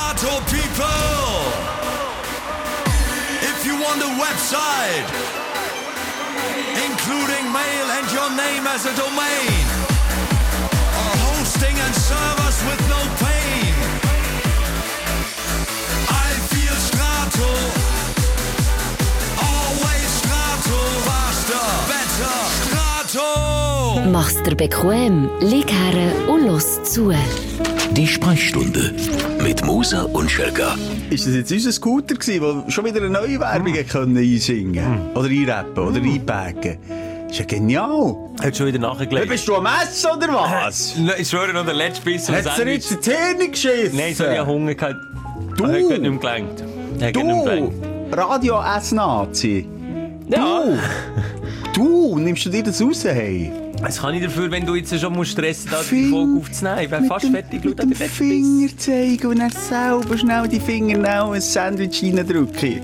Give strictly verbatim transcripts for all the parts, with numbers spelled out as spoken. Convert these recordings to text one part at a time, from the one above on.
Strato people. If you want a website, including mail and your name as a domain, or hosting and servers with no pain, I feel Strato. Always Strato. Faster, better, Strato. Mach's dir bequem, lieg her und los zu. Die Sprechstunde mit Musa und Schelga. Ist das jetzt unser Scooter gewesen, der schon wieder eine neue Werbung mm. können einsingen mm. oder einrappen oder mm. einpacken? Das ist ja genial. Hat schon wieder nachgelegt. Bist du am Essen oder was? Ich schwöre noch, der letzte Biss. Hat dir jetzt die Zähne geschissen? Nein, so habe Hunger gehabt. Du? Er hat nicht mehr gelangt. Du? Radio-Ess-Nazi? Ja. Du? Du? Nimmst du dir das raus, hey? Das kann ich dafür, wenn du jetzt schon musst stressen musst, die Folge aufzunehmen. Ich bin fast dem, fertig. Mit dem Finger zeigen und dann selber schnell die Finger noch ein Sandwich reindrücken.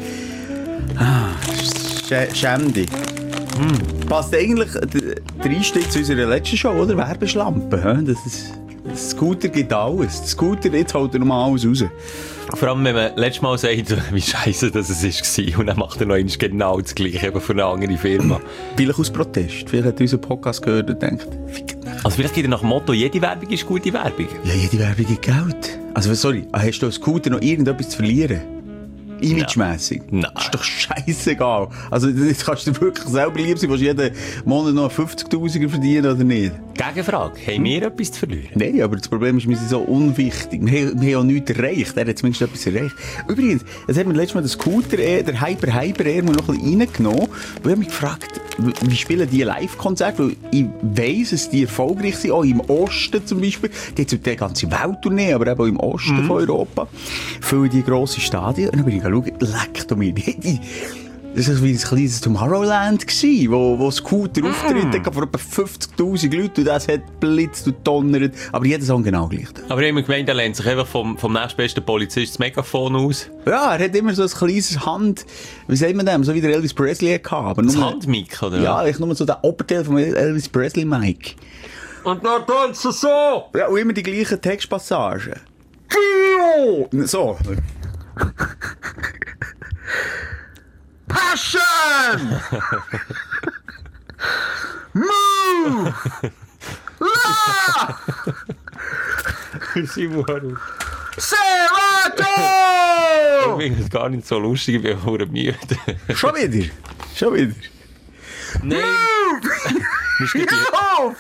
Ah, sch schäm dich. Hm. Passt eigentlich der Einstieg zu unserer letzten Show, oder? Werbeschlampe. Das, ist, das Scooter gibt alles. Der Scooter, jetzt holt er nochmal alles raus. Vor allem, wenn man letztes Mal sagt, wie scheiße das es war, und dann macht er noch einmal genau das Gleiche, eben für eine andere Firma. Vielleicht aus Protest. Vielleicht hat er unseren Podcast gehört und denkt, also vielleicht geht er nach dem Motto, jede Werbung ist gute Werbung. Ja, jede Werbung gibt Geld. Also, sorry, hast du als Scooter noch irgendetwas zu verlieren? Imagemässig? Nein. Das ist doch scheissegal. Also, jetzt kannst du wirklich selber lieb sein, willst du jeden Monat noch fünfzigtausend verdienen oder nicht? Gegenfrage, haben hm? wir etwas zu verlieren? Nein, aber das Problem ist, wir sind so unwichtig. Wir haben, wir haben auch nichts erreicht. Er hat zumindest etwas erreicht. Übrigens, jetzt hat mir letztes Mal den Scooter, der Hyper Hyper Air, noch ein bisschen reingenommen. Und ich habe mich gefragt, wie spielen die Live-Konzerte? Weil ich weiss, dass die erfolgreich sind, auch im Osten zum Beispiel. Geht es um die ganze Welttournee, aber eben auch im Osten mhm. von Europa. Füllen die grossen Stadien. Und dann bin ich geschaut, leck doch mir. Das war wie ein kleines Tomorrowland, wo, wo Scooter mm. auftritt, von etwa fünfzigtausend Leuten, und das hat blitzt und donnert, aber jeder Song genau gleich. Aber ich habe gemeint, er lehnt sich einfach vom, vom nächstbesten Polizist das Megafon aus. Ja, er hat immer so ein kleines Hand, wie sagt man das, so wie der Elvis Presley hatte. Aber das nur, Handmic, oder? Ja, ich nur so den Oberteil vom Elvis Presley Mic. Und dann tanzen so! Ja, und immer die gleichen Textpassagen. So. Passion! Move! La! Simon, hör auf. Serato! Ich finde es gar nicht so lustig, ich bin auch müde. Schon wieder? Schon wieder? Nein! Move! Ja!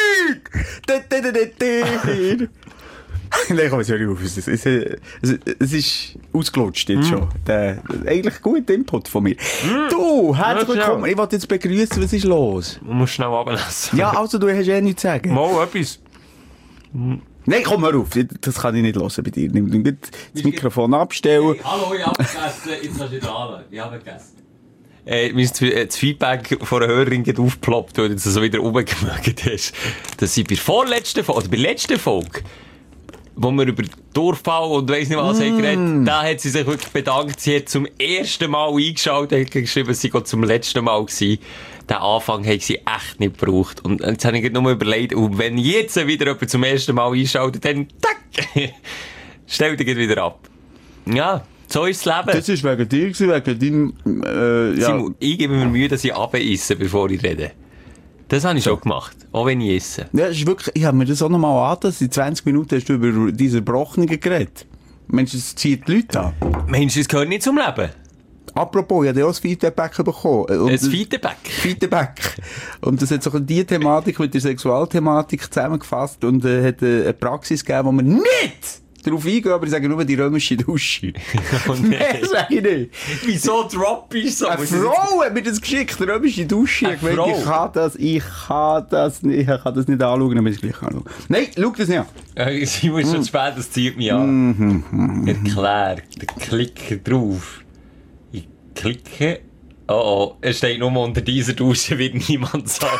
Feed! Nein, komm, jetzt hör ich auf. Es, es, es, es ist ausgelutscht jetzt mm. schon. Der, eigentlich guter Input von mir. Mm. Du, herzlich willkommen. Ich wollte jetzt begrüßen, was ist los? Du musst schnell ablassen. Ja, also du hast eh nichts zu sagen. Mal etwas. Mm. Nein, komm, hör auf. Das kann ich nicht hören bei dir. Nimm das Mikrofon abstellen. Hey, hallo, ich habe gegessen. Jetzt kannst du wieder an. Ich habe gegessen. Äh, mir ist das Feedback von einer Hörerin aufgeploppt, weil du das so wieder rumgemögt hast. Dass sie bei der vorletzten Folge, oder bei der letzten Folge, wo wir über Durchfall und weiss nicht was mm. geredet, da hat sie sich wirklich bedankt. Sie hat zum ersten Mal eingeschaltet, hat geschrieben, sie war zum letzten Mal gewesen. Den Anfang hat sie echt nicht gebraucht. Und jetzt habe ich nur überlegt, und wenn jetzt wieder jemand zum ersten Mal einschaltet, dann tack, stell dich wieder ab. Ja, so ist das Leben. Das ist wegen dir gewesen, wegen deinem, äh, ja. Simon, ich gebe mir Mühe, dass ich runteresse, bevor ich rede. Das habe ich schon gemacht, auch wenn ich esse. Ja, ist wirklich, ich habe mir das auch noch mal angetan. In zwanzig Minuten hast du über diese Brochungen geredet. Mensch, das zieht die Leute an. Mensch, das gehört nicht zum Leben. Apropos, ich habe auch ein Feedback bekommen. Und ein Feedback? Feedback. Und das hat so die Thematik mit der Sexualthematik zusammengefasst und äh, hat äh, eine Praxis gegeben, wo man nicht darauf eingehen, aber ich sage nur die römische Dusche. Oh nein. Mehr sage ich nicht. Wieso dropp ich so? Eine Frau hat mir das geschickt, die römische Dusche. Ich, meine, ich kann das, ich kann das nicht, ich kann das nicht anschauen, aber ich gleich anschauen. Nein, schau das nicht an. Äh, Simon ist schon mm. spät, das zieht mich an. Mm-hmm. Erklär, ich klicke drauf. Ich klicke Oh oh, es steht nur unter dieser Dusche wird niemand sauber.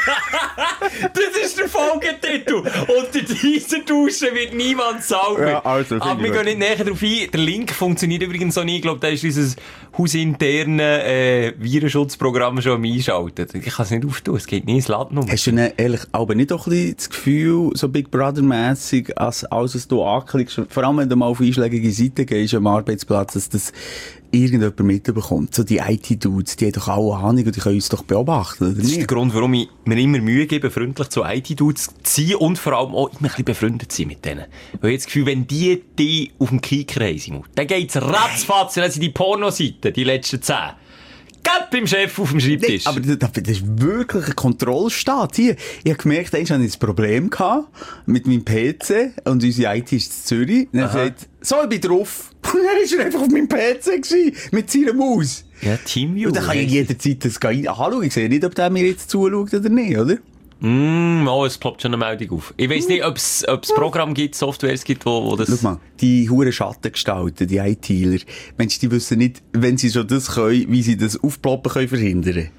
Das ist der Folgetitel. Unter dieser Dusche wird niemand sauber. Ja, also, aber wir gehen nicht näher darauf ein. Der Link funktioniert übrigens so nicht. Ich glaube, da ist dieses hausinterne äh, Virenschutzprogramm schon am Einschalten. Ich kann es nicht auftun, es geht nicht ins Laden. Hast du denn ehrlich aber nicht auch ein bisschen das Gefühl, so Big Brother-mässig, als alles, was du anklickst, vor allem wenn du mal auf einschlägige Seiten gehst am Arbeitsplatz, dass das irgendjemand mitbekommt? So die I T-Dudes, die haben doch alle Ahnung und die können uns doch beobachten, oder Das ist nicht? der Grund, warum ich mir immer Mühe gebe, freundlich zu I T-Dudes zu sein und vor allem auch immer ein bisschen befreundet zu sein mit denen. Weil ich habe das Gefühl, wenn die die auf dem Kicker haben, Simon, dann geht's ratzfatz, dann sind die Pornoseiten, die letzten zehn. Geht beim Chef auf dem Schreibtisch. Nee, aber das, das ist wirklich ein Kontrollstaat hier. Ich habe gemerkt, einmal hatte ich ein Problem gehabt mit meinem P C und unsere I T ist in Zürich. Und er sagt, so, ich bin drauf. Und dann ist er einfach auf meinem P C gewesen, mit seiner Maus. Ja, Teamview. Und dann kann ich jederzeit das anschauen. Ich sehe nicht, ob der mir jetzt zuschaut oder nicht, oder? Mm, oh, es ploppt schon eine Meldung auf. Ich weiss nicht, ob es Programme gibt, Softwares gibt, wo, wo das... Schau mal, die hure Schattengestalten, die ITler, Mensch, die wissen nicht, wenn sie schon das können, wie sie das Aufploppen können verhindern.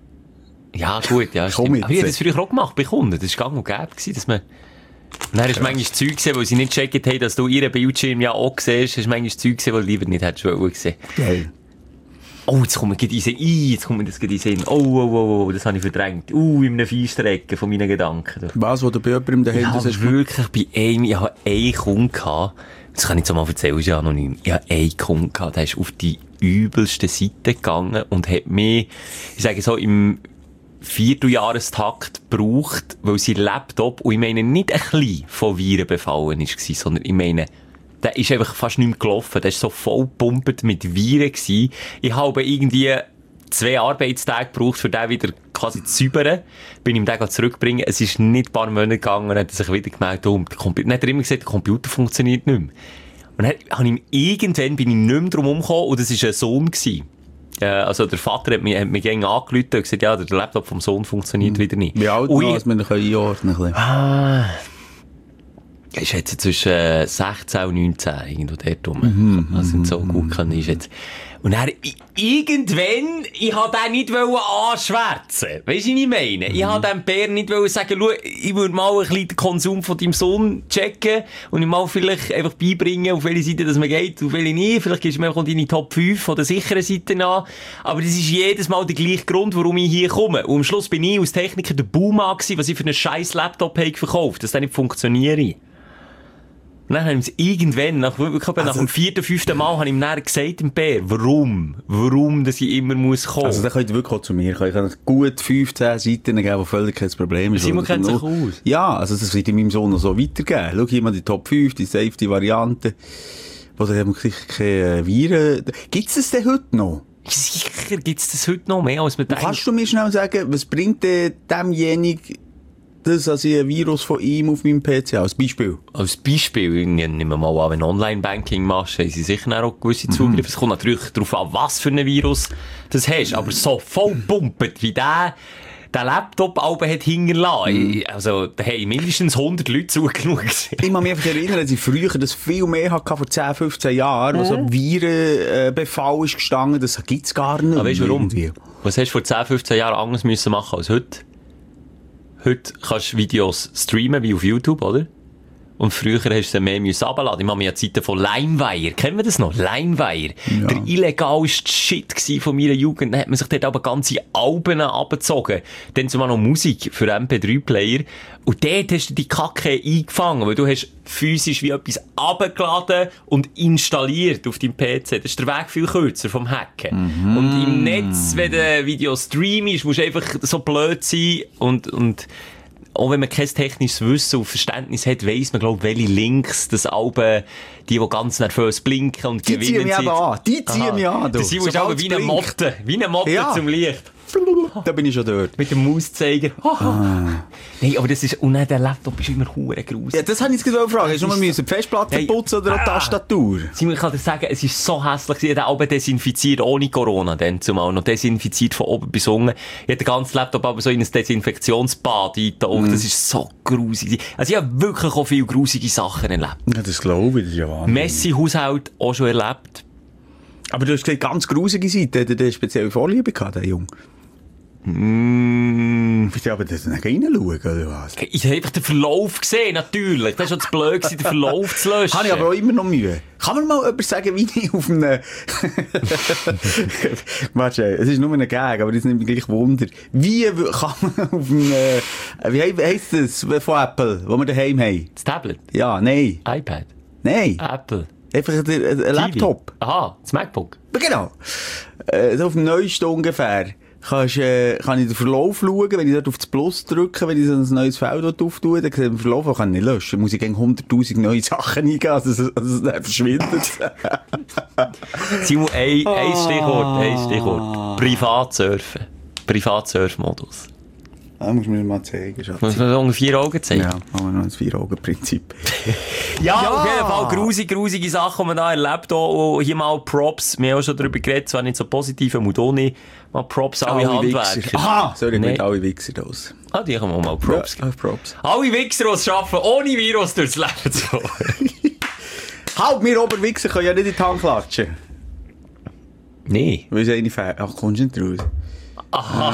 Ja, gut, ja, Komm stimmt. jetzt. Aber ich habe das früher auch gemacht bei Kunden. Das war gang und gäbe, dass man... Und dann hast du manchmal Zeug gesehen, weil sie nicht gecheckt haben, dass du ihren Bildschirm ja auch siehst. Hast du manchmal Zeug gesehen, weil du lieber nicht hättest gesehen. Geil. Oh, jetzt kommt mir gerade in den Sinn. Jetzt kommt mir das gerade in den Sinn. Oh, oh, oh, oh, das habe ich verdrängt. Uh, in einem Feinstrecken von meinen Gedanken. Was, wo du bei jemandem daheim Ich das habe hast wirklich bei einem, ich habe einen Kunden gehabt, das kann ich jetzt mal erzählen, ist ja anonym. Ich habe einen Kunden gehabt, der ist auf die übelste Seite gegangen und hat mich, ich sage so, im Vierteljahrestakt gebraucht, weil sein Laptop, und ich meine nicht ein bisschen von Viren befallen war, sondern ich meine, der ist einfach fast nicht mehr gelaufen. Der war so voll gepumpt mit Viren gewesen. Ich habe irgendwie zwei Arbeitstage gebraucht, für den wieder quasi zu säubern. Bin ihm den zurückbringen. Es ist nicht ein paar Monate gegangen und hat er sich wieder gemeldet, oh, der Computer, dann hat er immer gesagt, der Computer funktioniert nicht mehr. Und dann habe ich ihm, irgendwann bin ich nicht mehr drum umgekommen und das war ein Sohn gewesen. Äh, also der Vater hat mich, hat mich gerne angerufen und gesagt, ja, der Laptop vom Sohn funktioniert mhm. wieder nicht. Wie alt noch, dass wir ihn einordnen können? Ah... Er ist jetzt zwischen äh, sechzehn und neunzehn, irgendwo dort rum. Mhm, also nicht so gut kann ich jetzt. Und dann, i- irgendwann, ich wollte den nicht anschwärzen. Weisst du, was ich meine? Mhm. Ich wollte dem Bär nicht sagen, schau, ich würde mal ein bisschen den Konsum von deinem Sohn checken und ihm mal vielleicht einfach beibringen, auf welche Seite das man geht, auf welche nicht. Vielleicht gibst du mir einfach deine Top fünf von den sicheren Seiten an. Aber das ist jedes Mal der gleiche Grund, warum ich hier komme. Und am Schluss bin ich als Techniker der Baumann gewesen, was ich für einen scheiß Laptop habe verkauft, dass der nicht funktioniert. Und dann haben sie irgendwann, nach, wirklich, also, nach dem vierten, fünften Mal, habe ich ihm dann gesagt, dem Bär, warum? Warum, dass ich immer muss kommen? Also, dann könnt ihr wirklich auch zu mir kommen. Ich kann gut fünfzehn Seiten geben, die völlig kein Problem ist. Simon kennt sich aus. Ja, also, das wird in meinem Sohn noch so weitergeben. Schau hier mal die Top fünf, die Safety-Variante. Wo da haben wir keine Viren. Gibt's das denn heute noch? Sicher gibt's das heute noch mehr, als man denkt. Kannst du mir schnell sagen, was bringt denn demjenigen das, dass ich ein Virus von ihm auf meinem P C als Beispiel? Als Beispiel, ich nehme mal an, wenn du Online-Banking machst, haben sie sicher auch gewisse Zugriffe. Es kommt natürlich darauf an, was für ein Virus das hast. Aber so voll pumpet, wie der, der Laptop oben hat hinterlassen. Mhm. Also, da haben mindestens hundert Leute zugeschaut. Ich kann mich einfach erinnern, dass ich früher das viel mehr hatte, vor zehn, fünfzehn Jahren, wo so ein Virenbefall ist gestanden, das gibt's gar nicht. Aber weißt du warum? Irgendwie. Was hast du vor zehn, fünfzehn Jahren anders müssen machen als heute? Heute kannst du Videos streamen, wie auf YouTube, oder? Und früher hast du sie mehr müssen runterladen. Ich mache mich an Zeiten von LimeWire. Kennen wir das noch? LimeWire. Ja. Der illegalste Shit von meiner Jugend. Dann hat man sich dort aber ganze Alben abgezogen. Dann zumal noch Musik für M P drei Player. Und dort hast du die Kacke eingefangen, weil du hast physisch wie etwas abgeladen und installiert auf deinem P C. Das ist der Weg viel kürzer vom Hacken. Mhm. Und im Netz, wenn du Video streamst, musst du einfach so blöd sein und, und auch wenn man kein technisches Wissen und Verständnis hat, weiss man, glaube ich, welche Links das Alben, die, die ganz nervös blinken und die gewinnen sind. Die ziehen mich an. Die ziehen mich an. Das sind so wie eine Motte. Wie eine Motte ja. zum Licht. Da bin ich schon dort. Mit dem Mauszeiger. Ah. Nein, aber das ist, und dann der Laptop ist immer hure gruselig. Ja, das habe ich jetzt gerade gefragt. Hast du nur so die Festplatte hey. putzen oder eine ah. Tastatur? Simon, ich kann dir sagen, es ist so hässlich. Ich habe auch desinfiziert ohne Corona, dann zumal. Noch desinfiziert von oben bis unten. Ich habe den ganzen Laptop aber so in ein Desinfektionsbad eingetaucht. Mm. Das ist so gruselig. Also ich habe wirklich auch viele gruselige Sachen erlebt. Ja, das glaube ich, das ist ja wahnsinnig. Messi-Haushalt auch schon erlebt. Aber du hast gesagt, ganz grusige Seite, der hat spezielle Vorliebe gehabt, der Junge. Mm. Bist du aber das nicht reinschauen, oder was? Ich habe einfach den Verlauf gesehen, natürlich. Das war schon zu blöd, den Verlauf zu löschen. Habe ich aber auch immer noch Mühe. Kann mir mal jemand sagen, wie ich auf einem... Warte, es ist nur ein Gag, aber das nimmt mich gleich Wunder. Wie kann man auf einem... Wie heisst das von Apple, wo wir daheim haben? Das Tablet? Ja, nein. iPad? Nein. Apple? Einfach ein, ein Laptop. Aha, das MacBook? Genau. Äh, so auf dem neuesten ungefähr. Kannst, äh, kann ich den Verlauf schauen, wenn ich dort auf das Plus drücke, wenn ich so ein neues Feld auftue, dann kann ich den Verlauf auch nicht löschen. Dann muss ich gegen hunderttausend neue Sachen eingehen, dass es, dass es dann verschwindet. Simon, ein, ein Stichwort, ein Stichwort. Privatsurfen. Privatsurfmodus. Das muss mir mal zeigen, Schatz. Muss man so unter vier Augen zeigen? Ja, machen wir noch ein Vier-Augen-Prinzip. Ja, ja, auf jeden Fall grusige, grusige Sachen, die man da erlebt. Auch hier mal Props. Wir haben auch schon darüber geredet, zwar nicht so positiv, aber auch nicht. Mal Props, alle, alle Handwerker. Wichser. Aha! Sorry, ich nee. meine alle Wichser aus. Ah, die können wir mal Props ja, geben. Props. Alle Wichser, die es schaffen, ohne Virus durchs Leben zu kommen. Halt, wir Oberwichser können ja nicht in die Hand klatschen. Nee. Weil es eine Fähigkeit... Ach, kommst du nicht raus? Ah.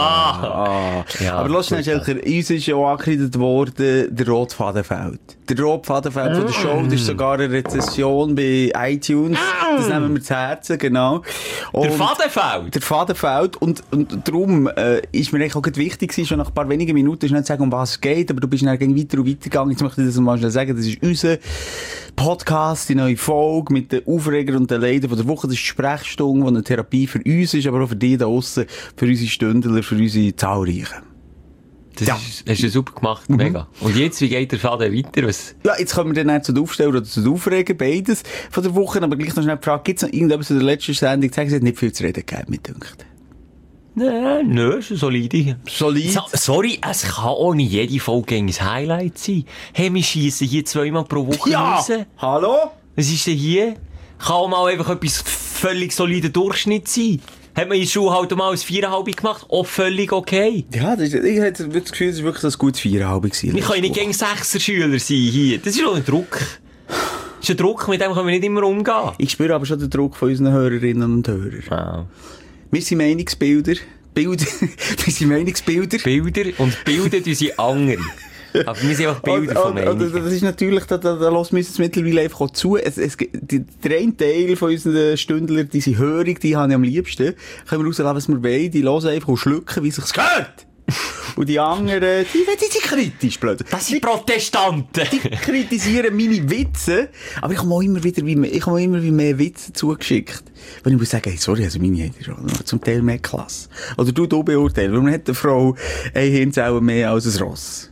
ah. Ja, aber lass schnell, Schelker, uns ist ja auch angekreidet worden, der Rotfadenfeld. Der Rotfadenfeld von der Show, das ist sogar eine Rezession bei iTunes. Das nehmen wir zu Herzen, genau. Und der Fadenfeld? Der Fadenfeld. Und, und darum äh, ist mir eigentlich auch wichtig gewesen, schon nach ein paar wenigen Minuten, nicht zu sagen, um was es geht, aber du bist dann weiter und weiter gegangen. Jetzt möchte ich das mal schnell sagen, das ist unser Podcast, die neue Folge mit den Aufregern und den Leidern von der Woche. Das ist die Sprechstunde, die eine Therapie für uns ist, aber auch für die da draussen, für unsere Stündler, für unsere Zahlreichen. Das ja. ist, hast du super gemacht, mhm. Mega. Und jetzt, wie geht der Faden weiter? Was? Ja, jetzt kommen wir dann nicht zu den Aufsteller oder zu den Aufregen, beides von der Woche, aber gleich noch schnell die Frage, gibt es noch irgendetwas in der letzten Sendung, sagen Sie, hat nicht viel zu reden gegeben, mit dünkt? Nein, nö, ist solide. Solid? So, sorry, es kann auch nicht jede Folge ein Highlight sein. Hey, wir schiessen hier zweimal pro Woche ja. raus. Hallo? Was ist denn hier? Kann auch mal einfach etwas völlig solider Durchschnitt sein. Hat man in der Schule halt mal ein Viereinhalb gemacht, auch völlig okay. Ja, das ist, ich habe das Gefühl, es war wirklich ein gutes Viereinhalb gewesen. Wir können nicht gegen Sechser-Schüler sein hier. Das ist doch ein Druck. Das ist ein Druck, mit dem können wir nicht immer umgehen. Ich spüre aber schon den Druck von unseren Hörerinnen und Hörern. Wow. Wir sind Meinungsbilder. Bilder. Wir sind Meinungsbilder. Bilder und Bilder, die sind andere. Aber wir sind einfach Bilder und, von Meinungen. und, und das ist natürlich, da, da, da lassen wir uns mittlerweile einfach auch zu. Es, es, die, der eine Teil von unseren Stündlern, diese Hörung, die habe ich am liebsten. Können wir rauslassen, was wir wollen. Die hören einfach und schlucken, wie es sich gehört. Und die anderen, die, die sind kritisch, blöd. Das sind Protestanten. Die kritisieren meine Witze. Aber ich habe auch immer wieder, wie mehr, ich habe auch immer wie mehr Witze zugeschickt. Wenn ich muss sagen, hey, sorry, also meine hat schon zum Teil mehr Klasse. Oder du, du beurteilst. Warum hat eine Frau ein Hirnzellen mehr als ein Ross?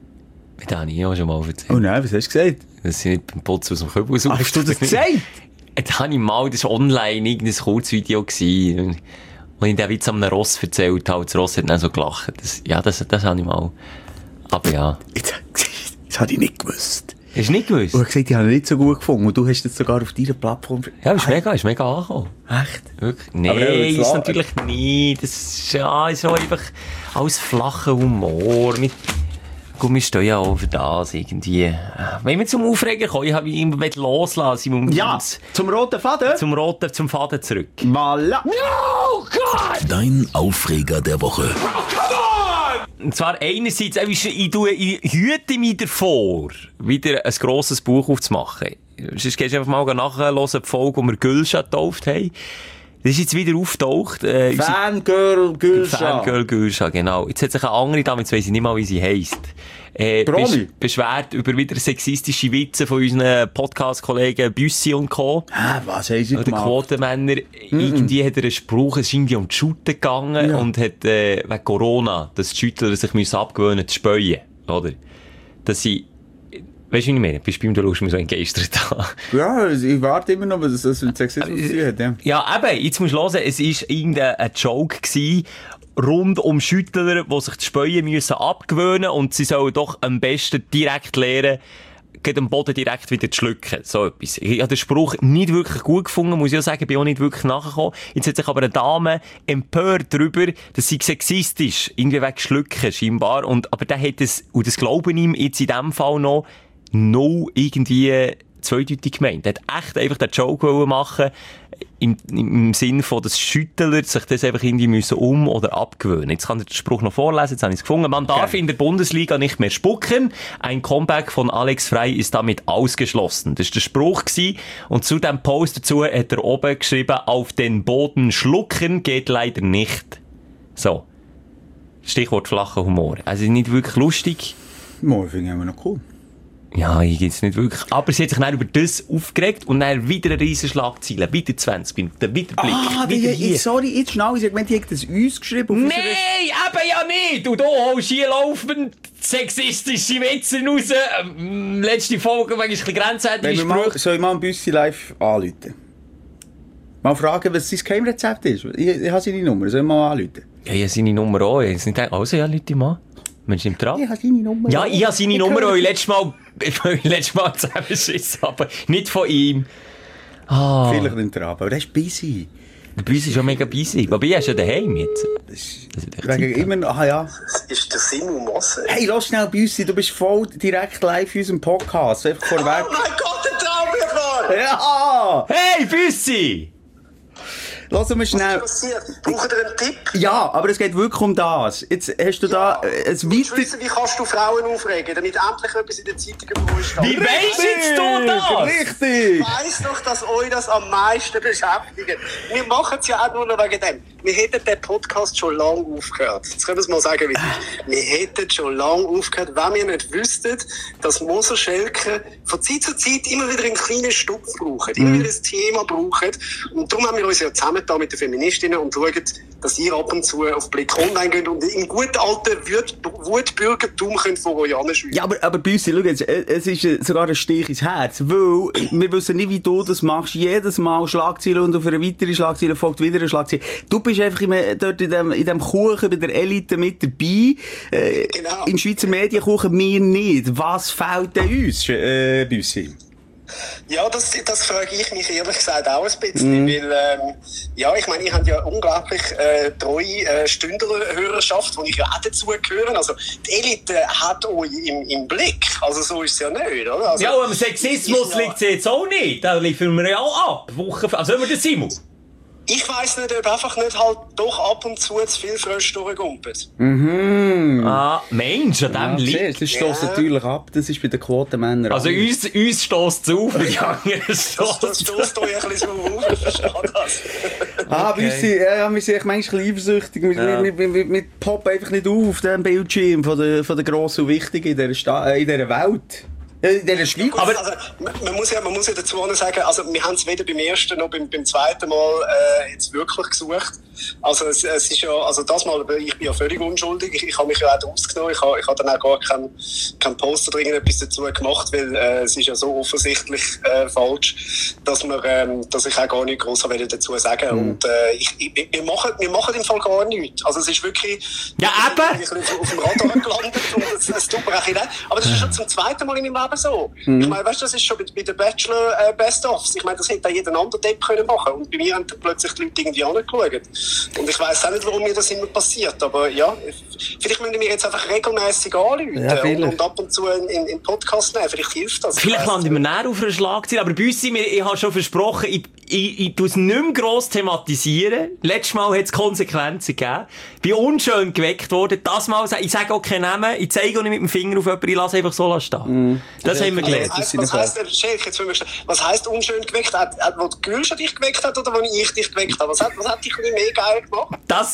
Das habe ich auch schon mal erzählt. Oh nein, was hast du gesagt? Das sind nicht beim Putzen aus dem Kübel raus. Hast du das gesagt? Das habe ich mal, das war online irgendein Kurzvideo gewesen. Und ich den Witz an einem Ross erzählt habe, das Ross hat dann so gelacht. Das, ja, das, das habe ich mal. Aber ja. Jetzt, das habe ich nicht gewusst. Hast du nicht gewusst? Du hast gesagt, ich habe ihn nicht so gut gefunden. Und du hast es sogar auf deiner Plattform... Ja, ist mega, ist mega angekommen. Echt? Wirklich? Nein, ist natürlich nicht. Das ist, ja, ist auch einfach alles flacher Humor. Mit, gut, wir stehen ja auch für das irgendwie. Wenn wir zum Aufregen kommen, ich habe ihn immer loslassen. Ja, zum roten Faden? Zum roten, zum Faden zurück. Voilà. No, God! Dein Aufreger der Woche. Oh, come on! Und zwar einerseits, ich, ich, ich hüte mich davor, wieder ein grosses Buch aufzumachen. Sonst gehst du einfach mal nachhören, die Folge, die wir Gülscha getauft haben. Das ist jetzt wieder auftaucht. Äh, Fangirl Gülscha. Fangirl Gülscha, genau. Jetzt hat sich eine andere Dame, jetzt weiss ich nicht mal, wie sie heisst. Äh, Promi. Beschwert über wieder sexistische Witze von unseren Podcast-Kollegen Büssi und Co. Ah, was haben sie Oder gemacht? Quotenmänner. Mm-mm. Irgendwie hat er einen Spruch, es ist irgendwie um die Shooten gegangen ja. Und hat, äh, wegen Corona, dass die Schüttler sich müssen abgewöhnen zu späuen, oder? Dass sie, weißt du, wie ich meine? Bist du beim Du schaust mir so entgeistert an. Ja, ich warte immer noch, was das mit Sexismus zu tun hat, ja. Ja, eben, jetzt musst du hören, es war irgendein Joke gewesen, rund um Schüttler, die sich die Späuen müssen abgewöhnen und sie sollen doch am besten direkt lernen, geht am Boden direkt wieder zu schlucken. So etwas. Ich habe den Spruch nicht wirklich gut gefunden, muss ich auch sagen, bin auch nicht wirklich nachgekommen. Jetzt hat sich aber eine Dame empört darüber, dass sie sexistisch, irgendwie wegen Schlucken scheinbar, und, aber der hat es, und das glauben ihm jetzt in dem Fall noch, no irgendwie zweideutig gemeint. Er hat echt einfach den Joke machen im, im Sinn von, dass Schüttler sich das einfach irgendwie müssen um- oder abgewöhnen. Jetzt kann ich den Spruch noch vorlesen, jetzt habe ich es gefunden. Man darf okay. in der Bundesliga nicht mehr spucken. Ein Comeback von Alex Frey ist damit ausgeschlossen. Das war der Spruch gewesen. Und zu dem Post dazu hat er oben geschrieben, auf den Boden schlucken geht leider nicht. So. Stichwort flacher Humor. Also nicht wirklich lustig. Mo, finde ich immer noch cool. Ja, ich geht's nicht wirklich. Aber sie hat sich dann über das aufgeregt und dann wieder eine riesen Schlagzeile. Wieder zwanzig Minuten, wieder Blick. Ah, wieder die, hier. Sorry, jetzt schnell. Ich meine, die hat das uns geschrieben. Nein, eben ja nicht. Du, du holst hier laufend sexistische Witze raus. Ähm, letzte Folge, weil ich ein bisschen grenzwertige Sprüche. Soll ich mal ein bisschen live anrufen? Mal fragen, was sein Geheimrezept ist? Ich, ich habe seine Nummer. Soll ich mal anrufen? Ja, ich habe seine Nummer auch. Ich nicht gedacht, also ja, Leute mal. Mensch, nimmt dran. Ich habe seine Nummer. Ja, ich habe seine ich Nummer, weil ich letztes Mal, weil ich letztes Mal zusammenschissen habe. Nicht von ihm. Ah. Vielleicht nimmt er ab, aber der ist busy. Der Busy ist schon mega busy. Aber ich ist ja daheim jetzt. Das ist, das ist wegen immer noch, aha ja. Das ist der Simon Mosse. Hey, lass schnell Busy, du bist voll direkt live in unserem Podcast. Einfach vorweg. Oh mein Gott, der Traum Ja! Hey, Busy! Lass mal schnell. Was ist passiert? Braucht ihr einen Tipp? Ja, aber es geht wirklich um das. Jetzt hast du da ja. ein weiter... Wissen, wie kannst du Frauen aufregen, damit endlich etwas in der Zeitung steht? Wie weisst jetzt du das? Richtig! Ich weiss doch, dass euch das am meisten beschäftigt. Wir machen es ja auch nur noch wegen dem. Wir hätten den Podcast schon lange aufgehört. Jetzt können wir es mal sagen, wie es ist. Wir hätten schon lange aufgehört, wenn wir nicht wüssten, dass Moser Schelke von Zeit zu Zeit immer wieder einen kleinen Stupf brauchen, immer wieder ein Thema brauchen. Und darum haben wir uns ja zusammen da mit den Feministinnen und schauen, dass ihr ab und zu auf Blick Online geht und im guten alten Wutbürgertum könnt vor euch anschreiben. Ja, aber, aber Büssi, schau jetzt, es ist sogar ein Stich ins Herz, weil wir wissen nicht, wie du das machst. Jedes Mal Schlagzeile und auf eine weitere Schlagzeile folgt wieder eine Schlagzeile. Du bist einfach immer dort in dem, in dem Kuchen bei der Elite mit dabei. Äh, genau. Im Schweizer Medienkuchen wir nicht. Was fehlt denn uns, äh, Büssi? Ja, das, das frage ich mich ehrlich gesagt auch ein bisschen, mm. weil, ähm, ja, ich meine, ich habe ja unglaublich äh, treue äh, Stündlerhörerschaft, wo ich ja auch dazugehöre. Also, die Elite hat euch im, im Blick. Also, so ist es ja nicht, oder? Also, ja, aber Sexismus ja, liegt es jetzt auch nicht. Da liefern wir ja auch ab. Wochen, also, wenn wir den Simon. Ich weiss nicht, ob einfach nicht halt doch ab und zu zu viel Frösche durchgumpelt. Mhm. Ah, Mensch, an dem ja, liegt. Das stößt ja. natürlich ab. Das ist bei den Quotenmännern. Also uns, uns stößt es auf, die anderen stößt Das stößt euch ein bisschen so auf, ich verstehe das. Ah, okay. wir sind, ja, wir sind echt manchmal eifersüchtig. Wir, ja. wir, wir, wir, wir poppen einfach nicht auf auf dem Bildschirm von der, von der grossen und wichtigen in dieser, Sta- in dieser Welt. In dieser Schweiz. Aber also, man, muss ja, man muss ja dazu sagen, also wir haben es weder beim ersten noch beim, beim zweiten Mal äh, jetzt wirklich gesucht. Also es, es ist ja, also das Mal, ich bin ja völlig unschuldig. Ich, ich habe mich ja auch rausgenommen. Ich habe, ich habe dann auch gar keinen kein Poster oder irgendetwas dazu gemacht, weil äh, es ist ja so offensichtlich äh, falsch, dass man, ähm, dass ich auch gar nicht groß dazu sagen. Mhm. Und äh, ich, ich, wir machen, wir machen im Fall gar nichts. Also es ist wirklich. Ja, eben. Ich bin auf dem Radar gelandet und es, es tut mir auch ein bisschen. Aber das ist schon zum zweiten Mal in meinem Leben so. Mhm. Ich meine, weißt du, das ist schon bei, bei den Bachelor äh, Best-ofs. Ich meine, das hätte auch jeder andere Depp können machen. Und bei mir haben dann plötzlich die Leute irgendwie angeschaut. Und ich weiss auch nicht, warum mir das immer passiert. Aber ja, vielleicht müssen wir jetzt einfach regelmässig anrufen ja, und, und ab und zu in, in, in Podcast nehmen. Vielleicht hilft das. Vielleicht landen wir näher auf einer Schlagzeile. Aber bei uns sind wir, ich habe schon versprochen, ich, ich, ich tue es nicht mehr gross thematisieren. Letztes Mal hat es Konsequenzen gegeben. Ich bin unschön geweckt worden. Das Mal, ich sage auch keinen Namen, ich zeige auch nicht mit dem Finger auf jemanden, ich lasse einfach so stehen. Mm. Das haben wir gelernt. Was heisst, was heisst, Schelke, jetzt will was heisst unschön geweckt? Hat, hat, wo die Gülscha dich geweckt hat oder wo ich dich geweckt habe? Was hat, was hat dich ein bisschen mehr geil gemacht? Das,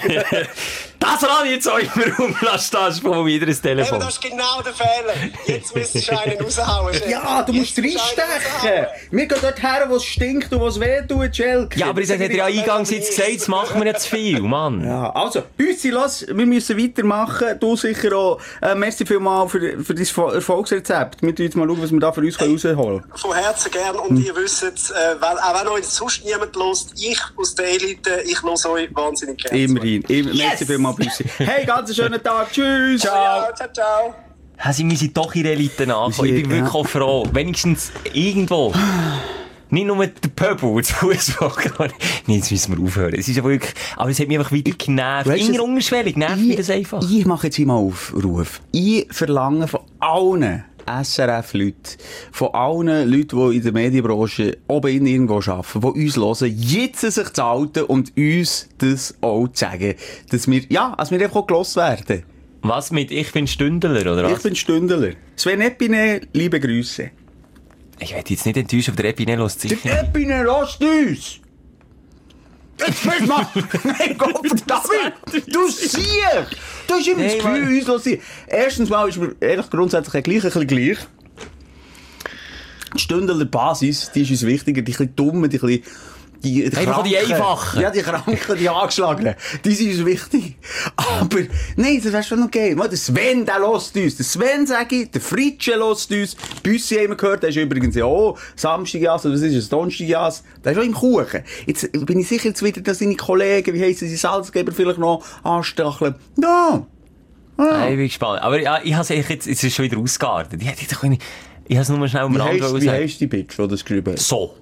das habe ich jetzt auch immer rumlassen, da ist von wieder das Telefon. Eben, das ist genau der Fehler. Jetzt müsstest du einen raushauen. Ja, du musst reinstechen. Wir gehen dort her, wo es stinkt und wo es weh tut, Schelke. Ja, aber das hat er ja eingangs jetzt gesagt, das machen wir ja zu viel, Mann. Ja, also, Büssi, lass, wir müssen weitermachen. Du sicher auch. Äh, merci vielmals für, für dein Erfolgsrezept. Wir schauen jetzt mal, was wir da für uns hey, rausholen können. Von Herzen gern. Und hm. ihr wisst, äh, weil, auch wenn euch sonst niemand hört, ich aus der Elite, ich höre euch wahnsinnig gerne. Immerhin. Immer, yes. Merci vielmals, Büssi. Hey, ganz einen schönen Tag. Tschüss. Ciao. Ja, ciao, ciao. Ja, sie müssen doch in der Elite nachkommen. Ich bin wirklich ja. auch froh. Wenigstens irgendwo. Nicht nur der Pöbel, das Fußball. Nein, jetzt müssen wir aufhören. Es ist ja wirklich, aber es hat mich einfach wieder genervt. Irgendwie unterschwellig nervt mich das einfach. Ich mache jetzt hier mal Aufruf. Ich verlange von allen S R F-Leute, von allen Leuten, die in der Medienbranche oben in irgendwo arbeiten, die uns hören, jetzt sich zu halten und uns das auch zu sagen, dass wir, ja, als wir einfach auch gehört werden. Was mit «Ich bin Stündler», oder was? Ich bin Stündler. Sven Epine, liebe Grüße. Ich werde jetzt nicht enttäuscht, aber der Epine hört sich. Der Epine hört uns! Jetzt willst du mal... Mein Gott, David! Du siehst! Du hast immer das Gefühl, uns hören. Erstens mal ist mir ehrlich grundsätzlich gleich ein bisschen gleich. Die Stündler Basis, die ist uns wichtiger, die ein bisschen dummen, die ein bisschen... Die, die Einfach die einfachen. Ja, die Kranken, die Angeschlagenen. Die sind uns wichtig. Aber, nein, das wäre schon okay. Der Sven, der hört uns. Der Sven, sage ich, der Fritsche hört uns. Büssi haben wir gehört, der ist übrigens ja auch Samstagjas, oder was ist es, Donnerstagjas. Der ist auch im Kuchen. Jetzt bin ich sicher jetzt wieder, dass seine Kollegen, wie heissen sie, Salzgeber vielleicht noch anstacheln. Ja. Ah. Ich bin gespannt. Aber ja, ich habe es jetzt, jetzt ist schon wieder ausgeartet. Ich, ich, ich, ich habe es nur mal schnell um Wie Rand heisst, wie heisst die Bitch, die das geschrieben hat? So.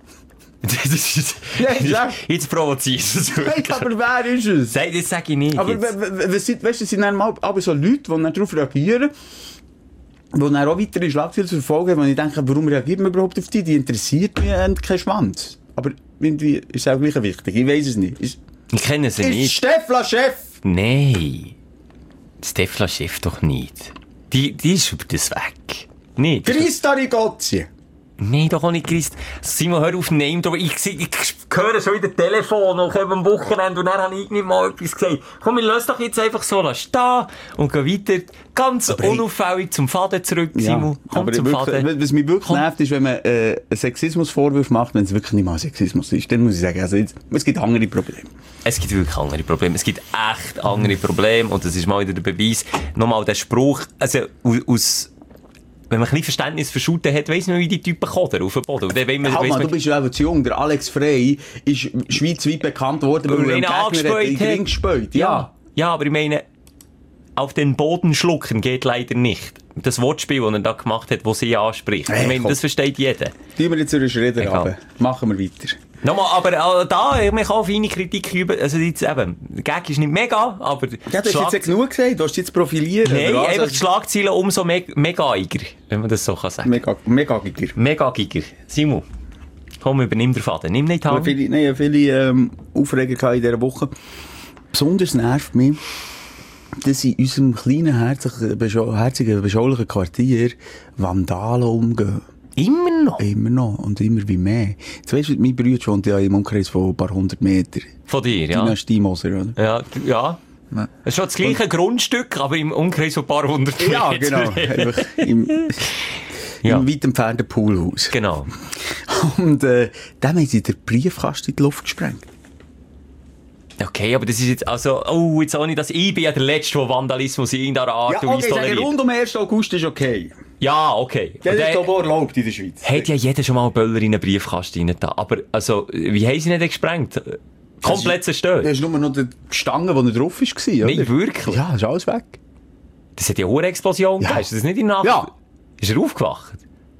Ja, jetzt provozierst du es wirklich. Hey, aber wer ist es? Das sage ich nicht. Aber weißt du, es sind dann mal aber so Leute, die dann darauf reagieren, die dann auch weitere Schlagzeilen zu verfolgen, und ich denke, warum reagiert man überhaupt auf die? Die interessiert mich äh, kein Schwanz. Aber irgendwie ist es auch gleich wichtig. Ich weiss es nicht. Ist, ich kenne sie ist nicht. Ist Stefla Chef? Nein. Stefla Chef doch nicht. Die, die ist über das weg. Nicht. Christa Rigozzi. Nein, doch auch nicht Christ. Simon, hör auf, Name drüber. Ich, ich, ich höre schon wieder Telefon und komme am Wochenende und dann habe ich nicht mal etwas gesagt. Komm, wir lassen doch jetzt einfach so stehen und gehen weiter. Ganz aber unauffällig zum Faden zurück, Simon. Ja, Komm zum wirklich, Faden. Was mich wirklich Komm. nervt, ist, wenn man äh, einen Sexismusvorwurf macht, wenn es wirklich nicht mal Sexismus ist. Dann muss ich sagen, also jetzt, es gibt andere Probleme. Es gibt wirklich andere Probleme. Es gibt echt andere Probleme und das ist mal wieder der Beweis. Nochmal der Spruch, also aus... Wenn man ein bisschen Verständnis für Shooten hat, weiss man, wie die Typen koden auf dem Boden. Und dann man, halt mal, man, du bist ja auch zu jung. Der Alex Frey ist schweizweit bekannt worden, weil er einen Gegner hat in den Ring gespielt. Ja. ja. Ja, aber ich meine, auf den Boden schlucken geht leider nicht. Das Wortspiel, das er da gemacht hat, das sie anspricht. Hey, ich meine, komm. Das versteht jeder. Tun wir jetzt einen Schritt runter. Machen wir weiter. Nochmal, aber äh, da, man kann auch feine Kritik üben. Also jetzt eben, der Gag ist nicht mega, aber... Ja, du hast jetzt genug gesagt, du hast jetzt profilieren. Nein, einfach also die Schlagzeilen umso me megaiger, wenn man das so kann sagen. Mega, megagiger. Megagiger. Simon, komm, übernimm den Faden. Nimm nicht Hand. Viele, nein, viele ähm, Aufreger in dieser Woche. Besonders nervt mich, dass in unserem kleinen, herzigen, herzigen beschaulichen Quartier Vandalen umgehen. Immer noch? Immer noch. Und immer wie mehr. Jetzt weisst du, mein Bruder wohnt ja im Umkreis von ein paar hundert Meter. Von dir, ja? Dynastie Moser, oder? Ja, ja. Ja. Es ist schon das gleiche und Grundstück, aber im Umkreis von ein paar hundert Meter. Ja, genau. Einfach im, ja. im weit entfernten Poolhaus. Genau. Und äh, dann haben sie den Briefkasten in die Luft gesprengt. Okay, aber das ist jetzt, also, oh, jetzt auch nicht, dass ich bin ja der Letzte, der Vandalismus in irgendeiner Art ja, und Weise okay, toleriert. Rund um ersten August ist okay. Ja, okay. Das ist aber erlaubt in der Schweiz. Hat ja jeder schon mal einen Böller in einen Briefkasten rein da. Aber, also, wie haben sie nicht gesprengt? Komplett zerstört. Das ist nur noch die Stange, die drauf war, oder? Nein, wirklich? Ja, ist alles weg. Das hat ja eine Explosion ja. gegeben. Ist das nicht in der Nacht? Ja. Ist er aufgewacht?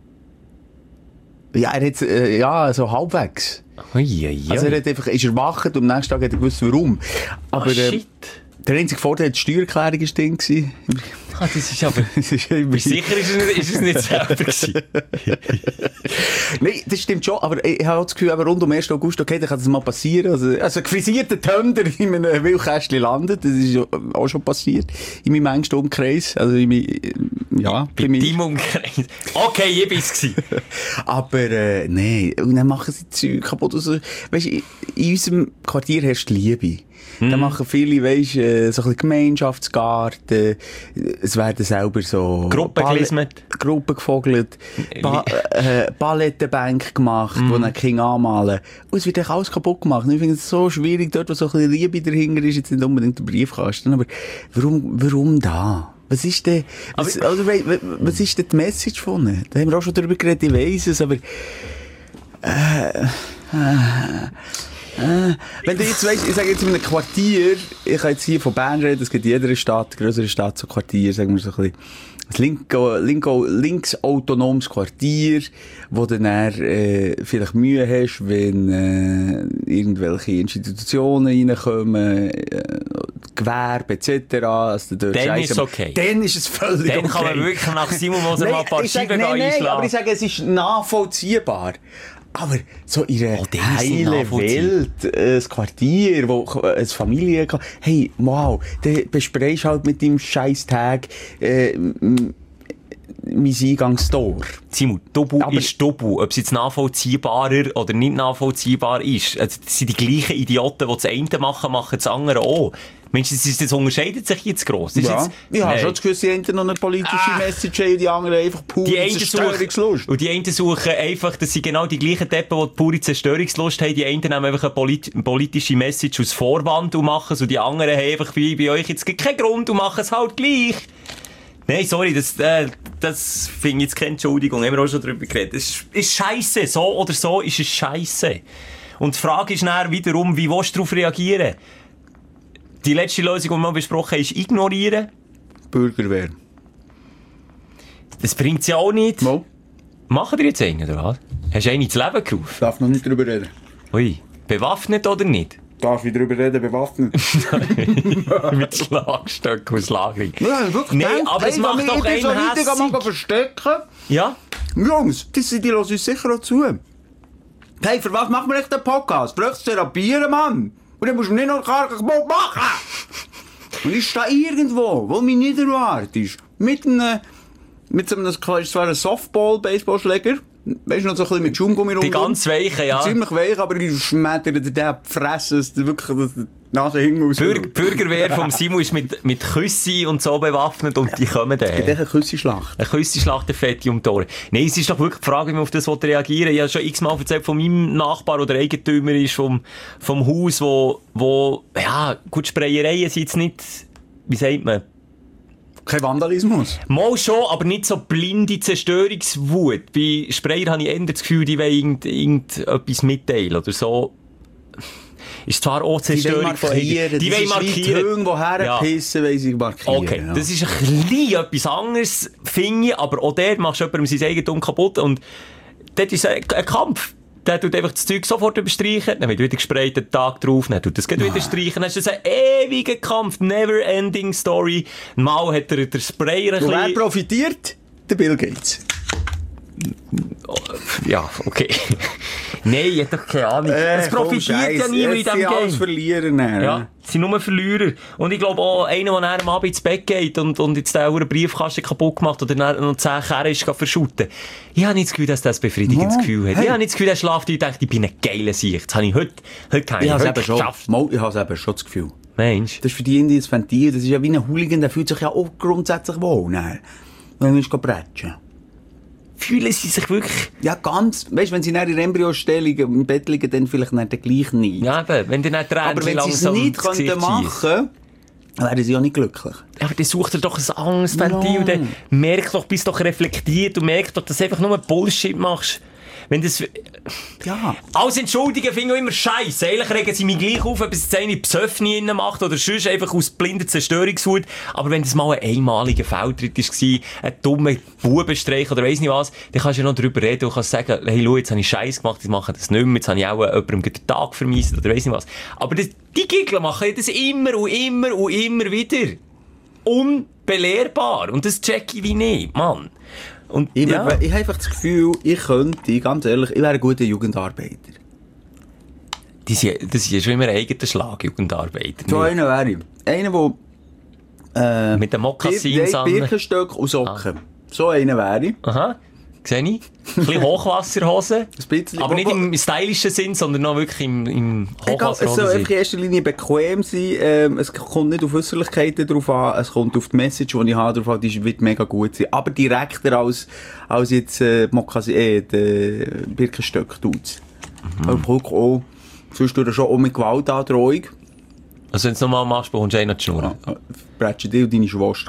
Ja, er hat, äh, ja, so halbwegs. Ui, ui, ui. Also er hat einfach, ist erwacht und am nächsten Tag hat er gewusst, warum. Aber, oh, shit. Äh, der einzige Vorteil, die Steuererklärung war Ding. Ah, das ist aber... das ist immer sicher ist es nicht, ist es nicht selber gewesen. Nein, das stimmt schon, aber ich habe auch das Gefühl, aber rund um ersten August, okay, dann kann das mal passieren. Also, also ein gefrisierter Thunder in einem Wildkästchen landet, das ist auch schon passiert. In meinem engsten Umkreis. Also in meinem, ja. Bei deinem Umkreis. Okay, ich bin's gewesen. Aber, äh, nein. Und dann machen sie Zeug kaputt. Also, weißt du, in unserem Quartier herrscht Liebe. Hm. Da machen viele, weisst, äh, so ein bisschen Gemeinschaftsgarten. Es werden selber so... Gruppen gelismet. Gruppen gefogelt. Ba äh, Ballettenbänke gemacht, mm. wo dann Kinder anmalen. Und es wird echt alles kaputt gemacht. Und ich finde es so schwierig, dort, wo so ein bisschen Liebe dahinter ist, jetzt nicht unbedingt der Briefkasten. Aber warum, warum da? Was ist denn, was, aber, also, was ist denn die Message von ihnen? Da haben wir auch schon darüber geredet, ich weiss es, aber, äh, äh, Äh, wenn du jetzt weißt, ich sage jetzt in einem Quartier, ich kann jetzt hier von Bern reden, es gibt in jeder Stadt, größere Stadt, so Quartier, sagen wir so ein bisschen, ein linko, linko, linksautonomes Quartier, wo du dann, äh, vielleicht Mühe hast, wenn, äh, irgendwelche Institutionen reinkommen, äh, Gewerbe et cetera. Also dann ist es okay. Dann ist es völlig dann okay. Dann kann man wirklich nach Simon Moser mal ein paar Scheiben einschlagen. Nein, aber ich sage, es ist nachvollziehbar. Aber so in einer oh, heilen Welt, ein Quartier, wo eine Familie kann, hey, wow, dann besprichst du halt mit deinem Scheisstag äh, mein Eingangstor. Simon, Dobu ist Dobu. Ob es jetzt nachvollziehbarer oder nicht nachvollziehbar ist. Also, das sind die gleichen Idioten, die das eine machen, machen das andere auch. Meinst du, das, das unterscheidet sich jetzt gross? Das ja, jetzt, ich habe nee. schon das Gefühl, die einen noch eine politische ah. Message haben und die anderen einfach pure Zerstörungslust. Und die einen suchen einfach, das sind genau die gleichen Deppen, die pure Zerstörungslust haben. Die einen nehmen einfach eine polit- politische Message aus Vorwand und machen es, und die anderen haben einfach wie bei euch jetzt keinen Grund und machen es halt gleich. Nein, sorry, das, äh, das finde ich jetzt keine Entschuldigung. Haben wir auch schon drüber geredet. Es ist, ist scheisse. So oder so ist es scheisse. Und die Frage ist dann wiederum, wie willst du darauf reagieren? Die letzte Lösung, die wir besprochen haben, ist ignorieren. Bürgerwehr. Das bringt es ja auch nicht. No. Machen wir jetzt einen, oder was? Hast du einen ins Leben gerufen? Darf noch nicht drüber reden. Ui, bewaffnet oder nicht? Darf ich drüber reden, bewaffnet? Mit Schlagstöcken aus Lager. Ja, wirklich. Nein, denkt, aber es hey, macht doch einen so hässig. hässig. Mal verstecken. Ja? Jungs, die, die hören uns sicher auch zu. Hey, für was machen wir echt den Podcast? Brauchst du therapieren, Mann? Und dann musst du nicht noch gar kaputt machen. Und ich stehe irgendwo, wo mich nicht erwartet. Mit einem, mit so einem, ist zwar ein Softball-Baseballschläger. Weißt du, noch so ein bisschen mit Schaumgummi rum. Die ganz weichen, ja. Ziemlich weich, aber ich schmettert den die Fresse, dass du wirklich die Nase hinten aus. Die Bürgerwehr vom Simon ist mit, mit Küssi und so bewaffnet und die kommen dann. Es gibt echt eine Küssi-Schlacht. Eine Küssi-Schlacht, der Fette um die Ohren. Nein, es ist doch wirklich die Frage, wie man auf das reagieren will. Ich habe schon x-mal erzählt von meinem Nachbar oder Eigentümer ist vom, vom Haus, wo, wo, ja, gut, Sprayereien sind jetzt nicht, wie sagt man? Kein Vandalismus? Mal schon, aber nicht so blinde Zerstörungswut. Bei Sprayer habe ich eher das Gefühl, die wollen irgend, irgendetwas mitteilen oder so. Ist zwar auch Zerstörung von... Die wollen markieren. Die wollen markieren. Die Hunde, die herpissen, wollen sie markieren. Okay, ja. Das ist ein bisschen etwas anderes, finde ich, aber auch der machst du jemandem sein Eigentum kaputt und dort ist ein, ein Kampf. Der tut einfach das Zeug sofort überstreichen, dann wird wieder gesprayt, den Tag drauf, dann tut das ah. wieder streichen, dann ist das ein ewiger Kampf, never-ending Story. Mal hat er den Sprayer ein Und bisschen... wer profitiert? Der Bill Gates. Ja, okay. Nein, ich habe doch keine Ahnung. Äh, es profitiert komm, ja niemand in diesem Game. Alles verlieren. Ja, es sind nur Verlierer. Und ich glaube auch, einer, der am Abend ins Bett geht und, und jetzt den Briefkasten kaputt gemacht oder noch zehn Kerne ist verschütten. Ich habe nicht das Gefühl, dass das befriedigendes no. Gefühl hat. Hey. Ich habe nicht das Gefühl, er schläft und denkt, ich bin ein geiler Sieg. Das habe ich heute, heute keine. Ich habe es schon. Mal, ich habe eben schon das Gefühl. Mensch. Das ist für die Indiens Ventil, das ist ja wie ein Hooligan, der fühlt sich ja auch grundsätzlich wohl. Nein. Wenn wir bretschen. Fühlen sie sich wirklich... Ja, ganz. Weißt du, wenn sie in der Embryostellung im Bett liegen, dann vielleicht nicht gleich nicht. Ja, eben, wenn die nicht Tränen aber wenn sie es nicht könnten machen, dann wären sie ja nicht glücklich. Ja, aber dann sucht er doch ein Angstventil. No. Dann merkt doch, bist doch reflektiert und merkt doch, dass du einfach nur Bullshit machst. Wenn das... Ja. Alles entschuldigen finde ich immer scheiße. Eigentlich regen sie mich gleich auf, ob es jetzt eine Psöffni innen macht oder sonst einfach aus blinder Zerstörungswut. Aber wenn das mal ein einmaliger Fehltritt war, ein dummer Bubenstreich oder weiss nicht was, dann kannst du ja noch darüber reden und kannst sagen, hey, schau, jetzt habe ich Scheiß gemacht, ich mache das nicht mehr, jetzt habe ich auch jemandem den Tag vermisst oder weiss nicht was. Aber das, die Gegner machen das immer und immer und immer wieder. Unbelehrbar. Und das check ich wie nicht, Mann. Und, ich, ja. ich habe einfach das Gefühl, ich könnte, ganz ehrlich, ich wäre ein guter Jugendarbeiter. Die sind, das ist schon immer ein eigener Schlag, Jugendarbeiter. So einer wäre ich. Einer, der... Äh, mit den Mokassins an. Birkenstöcke und Socken. Ah. So einer wäre ich. Aha. Sehe ich. Ein bisschen Hochwasserhose. Ein bisschen. Aber nicht im stylischen Sinn, sondern noch wirklich im, im Hochwasserhose. Es soll einfach in erster Linie bequem sein. Ähm, es kommt nicht auf Äußerlichkeiten drauf an. Es kommt auf die Message, die ich habe, drauf an. Die wird mega gut sein. Aber direkter als, als jetzt, äh, Mokassin, äh, die Birkenstöcke tut's. Mhm. Aber guck auch, sonst tut er schon auch mit Gewaltandrohung. Also wenn du es nochmal machst, bekommst du einen die Schnur. Ja, verbrätschen dich und deine Schwester.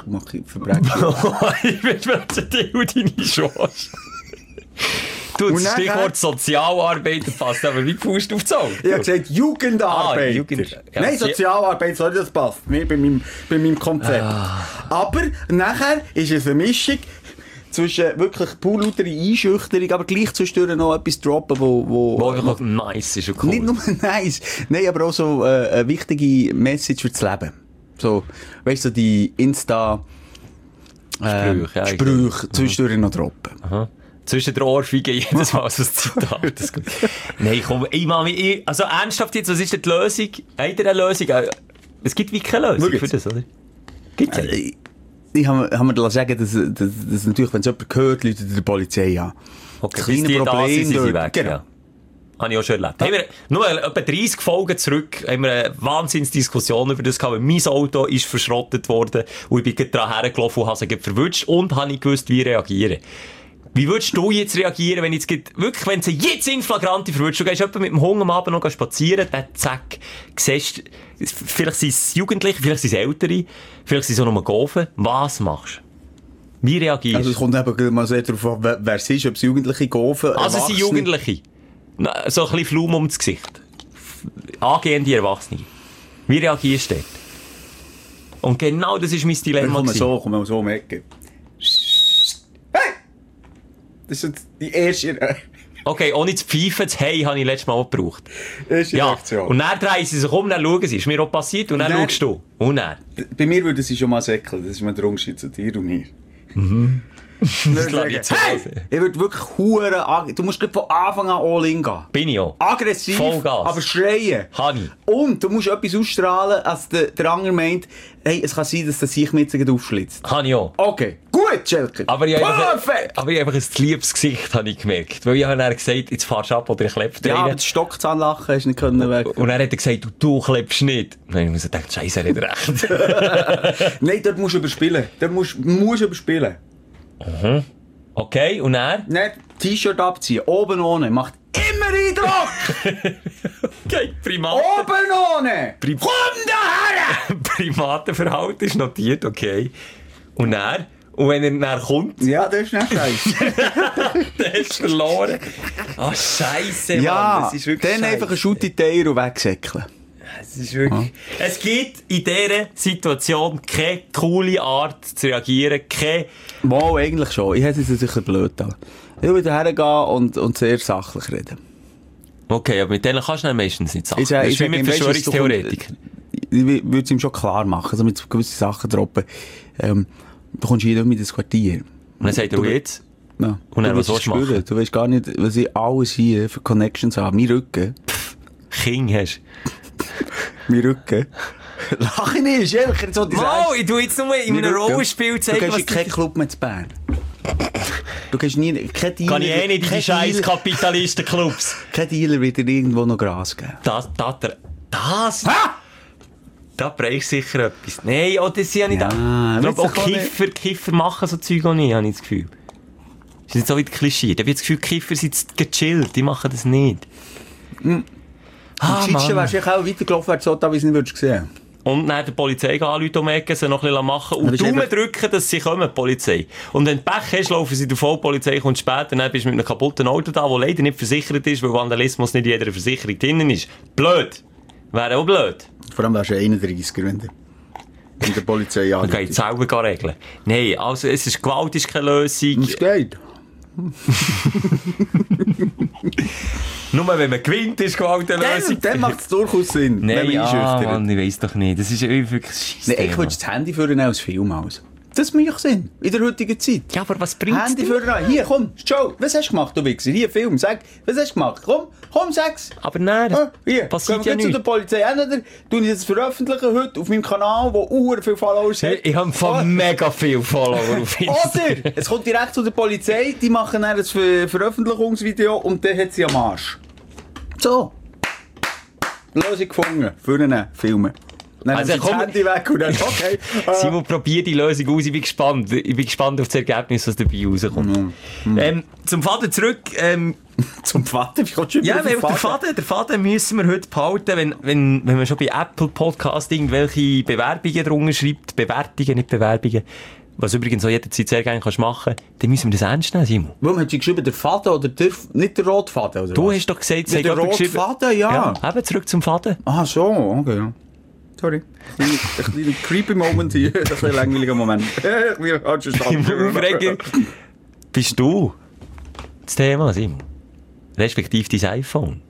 Ich verbrätschen dich und deine Schwester. Du, das Stichwort Sozialarbeiter passt aber wie Faust auf die Augen. Ich habe gesagt Jugendarbeiter. Ah, Jugend... ja, Nein, Sozialarbeit, sorry, das passt nicht bei meinem, bei meinem Konzept. Ah. Aber nachher ist es eine Mischung zwischen wirklich pur lautere Einschüchterung, aber gleich zwischendurch noch etwas droppen, wo... Wo, wo einfach nice ist und cool. Nicht nur nice, nein, aber auch so äh, eine wichtige Message für das Leben. So, weißt du, die Insta... Äh, Sprüche, ja, Sprüche zwischendurch noch droppen. Aha. Zwischen der Ohrfeige jedes Mal so ein Zitat. Das gut. Nein, komm, ich mach mich, ich, also ernsthaft jetzt, was ist denn die Lösung? Habt ihr eine Lösung? Es gibt wie keine Lösung für das, oder? Gibt's äh, ich ich habe hab mir sagen, dass, dass, dass natürlich, wenn es jemand hört, Leute der Polizei an. Okay, das kleine bis die Problem da sind, sind sie dort. weg, Genau. ja. Habe ich auch schon erlebt. Ja. Haben wir nur etwa dreissig Folgen zurück, haben wir eine Wahnsinnsdiskussion über das gehabt, weil mein Auto ist verschrottet worden und ich bin dran hergelaufen und habe sie verwünscht und habe nicht gewusst, wie reagieren. Wie würdest du jetzt reagieren, wenn jetzt wirklich, wenn sie jetzt in Flagranti verwünscht, du gehst jemanden mit dem Hunger am Abend noch spazieren, dann zack, siehst, vielleicht sind es Jugendliche, vielleicht sind es Ältere, vielleicht sind es auch noch Golfen, was machst du? Wie reagierst du? Also es kommt eben mal sehr darauf an, wer, wer es ist, ob es Jugendliche Golfen, Also es sind Jugendliche. Na, so ein bisschen Flum ums Gesicht. Angehende Erwachsene. Wie reagierst du dort? Und genau das ist mein Dilemma. Komm so, komm mal so um die Ecke. Hey! Das ist die erste... Okay, ohne zu pfeifen, das Hey habe ich letztes Mal auch gebraucht. erste Ja, Reaktion. und dann drehen sie sich um, dann schauen sie. Ist mir auch passiert und dann, dann schaust du. Und dann? Bei mir würde sie schon mal säckeln. Das ist mir der Unterschied zu dir und mir. Mhm. Das lasse ich zu hey! Hause. Ich würde wirklich hure ag- Du musst gleich von Anfang an all in gehen. Bin ich auch. Aggressiv, Vollgas. aber schreien. Hani. Und du musst etwas ausstrahlen, als der, der andere meint, hey, es kann sein, dass der sich mit sich aufschlitzt. Habe ich auch. Okay, gut, Schelker. Aber ich habe einfach, Perfekt! aber ich habe einfach ein liebes Gesicht, habe ich gemerkt. Weil ich habe dann gesagt, jetzt fahrst du ab oder ich klebe Ja, aber rein. das Stockzahnlachen hast du nicht können weg. Und dann hat er gesagt, du, du klebst nicht. Und dann habe ich mir gedacht, Scheiße, er hat recht. Nein, dort musst du überspielen. Dort musst du überspielen. Okay, und dann? Nicht T-Shirt abziehen, oben ohne, macht immer Eindruck! Okay, Primaten. Oben ohne! Prim Komm daher! Primatenverhalten ist notiert, okay. Und dann? Und wenn er dann kommt, Ja, das ist nicht scheiße. dann hast du verloren. Ah, oh, Scheiße, Mann. Ja, Das ist wirklich dann scheisse. einfach ein Schutt in die Eier und wegsäckeln. Es ist wirklich... Es gibt in dieser Situation keine coole Art zu reagieren, keine... Mal, eigentlich schon. Ich hätte es sicher blöd an. Ich würde hergehen und, und sehr sachlich reden. Okay, aber mit denen kannst du dann meistens nicht sagen. Ich sag- Das ich ist wie sag mit ihm, weisst du, Verschwörungstheoretik. Ich würde es ihm schon klar machen, also mit gewissen Sachen droppen. Ähm, du kommst hier nicht mehr in das Quartier. Und dann sagt er, Du- und jetzt? Ja. Und dann, Du was willst sollst du spüren. machen? Du weißt gar nicht, was ich alles hier für Connections habe. Mein Rücken. King hast Mein Rücken. Lach ich nicht, Schelker, jetzt wollte ich sagen. Wow, ich tu jetzt nur in einem Rollenspiel Du zeigen, gehst was in keinen Club mehr zu Bern. Du gehst nie, kein Dealer. Kann ich eh nicht in kein die scheiß Dealer- Kapitalistenclubs. Kein Dealer wird dir irgendwo noch Gras geben. Das, das, das? Ha! Da brauchst du sicher etwas. Nein, oh, das sind ja nicht Ja, auch. Ich glaube, weißt du, auch kann Kiffer, Kiffer machen so Zeug auch nicht, habe ich das Gefühl. Das ist jetzt auch wieder Klischee. Da habe ich das Gefühl, Kiffer sind gechillt, die machen das nicht. Am Ah, gescheitsten Mann. wärst du auch weitergelaufen, wärst du so da, wie es nicht würdest sehen. Und dann der Polizei anrufen um die Ecke, sie noch ein bisschen machen Ja, und das ist Daumen einfach- drücken, dass sie kommen, die Polizei. Und wenn du Pech hast, laufen sie davon, die Polizei kommt später, und dann bist du mit einem kaputten Auto da, das leider nicht versichert ist, weil Vandalismus nicht in jeder Versicherung drinnen ist. Blöd. Wäre auch blöd. Vor allem wärst du einunddreißiger, wenn du in der Polizei Dann kann ich anrufst. das selber regeln. Nein, also es ist, Gewalt ist keine Lösung. Es geht. Nur wenn man gewinnt, ist Gewalt eine Lösung. Dann, dann macht es durchaus Sinn, wenn Nein, man ah, einschüchtert. Mann, ich weiss doch nicht. Das ist wirklich Scheiße. Nein, ich würde das Handy führen als Film aus. Das macht Sinn, in der heutigen Zeit. Ja, aber was bringt es? Handy führen an. Hier, komm, schau, was hast du gemacht, du Wichser? Hier, Film, sag, was hast du gemacht? Komm, komm, sag's. Aber nein, Ah, hier, passiert gehen wir ja gleich zu nichts. der Polizei. Entweder tue ich das veröffentlichen heute auf meinem Kanal, wo uhr viele Followers hat. Ich habe von mega viel Follower auf Instagram. Oder, es kommt direkt zu der Polizei, die machen dann ein Ver Veröffentlichungsvideo und dann hat sie am Arsch. So. Lösung gefunden für einen Film. Dann Also, also, das komm- Handy weg und dann, okay. äh, Simon, probier die Lösung aus. Ich bin gespannt. Ich bin gespannt auf das Ergebnis, was dabei rauskommt. Ähm, zum Vater zurück. Ähm, zum Vater, wie kommst du ja, über weil den der Faden, der Faden müssen wir heute behalten, wenn, wenn, wenn man schon bei Apple Podcast irgendwelche Bewerbungen drunter schreibt. Bewertungen, nicht Bewerbungen. Was übrigens auch jederzeit sehr gerne kannst machen, dann müssen wir das ernst nehmen, Simon. Warum hat sie geschrieben, der Faden oder der, nicht der Rotfaden? Oder Du was? hast doch gesagt, Ja, hat der jemand rote geschrieben- Faden, ja. Ja, eben zurück zum Faden. Ah, so, okay, ja. Sorry. Ein kleiner, ein kleiner creepy Moment hier. Das ist ein langweiliger Moment. Ich bin falsch Im verstanden. Aufreger bist du das Thema, Simon. Respektive dein iPhone.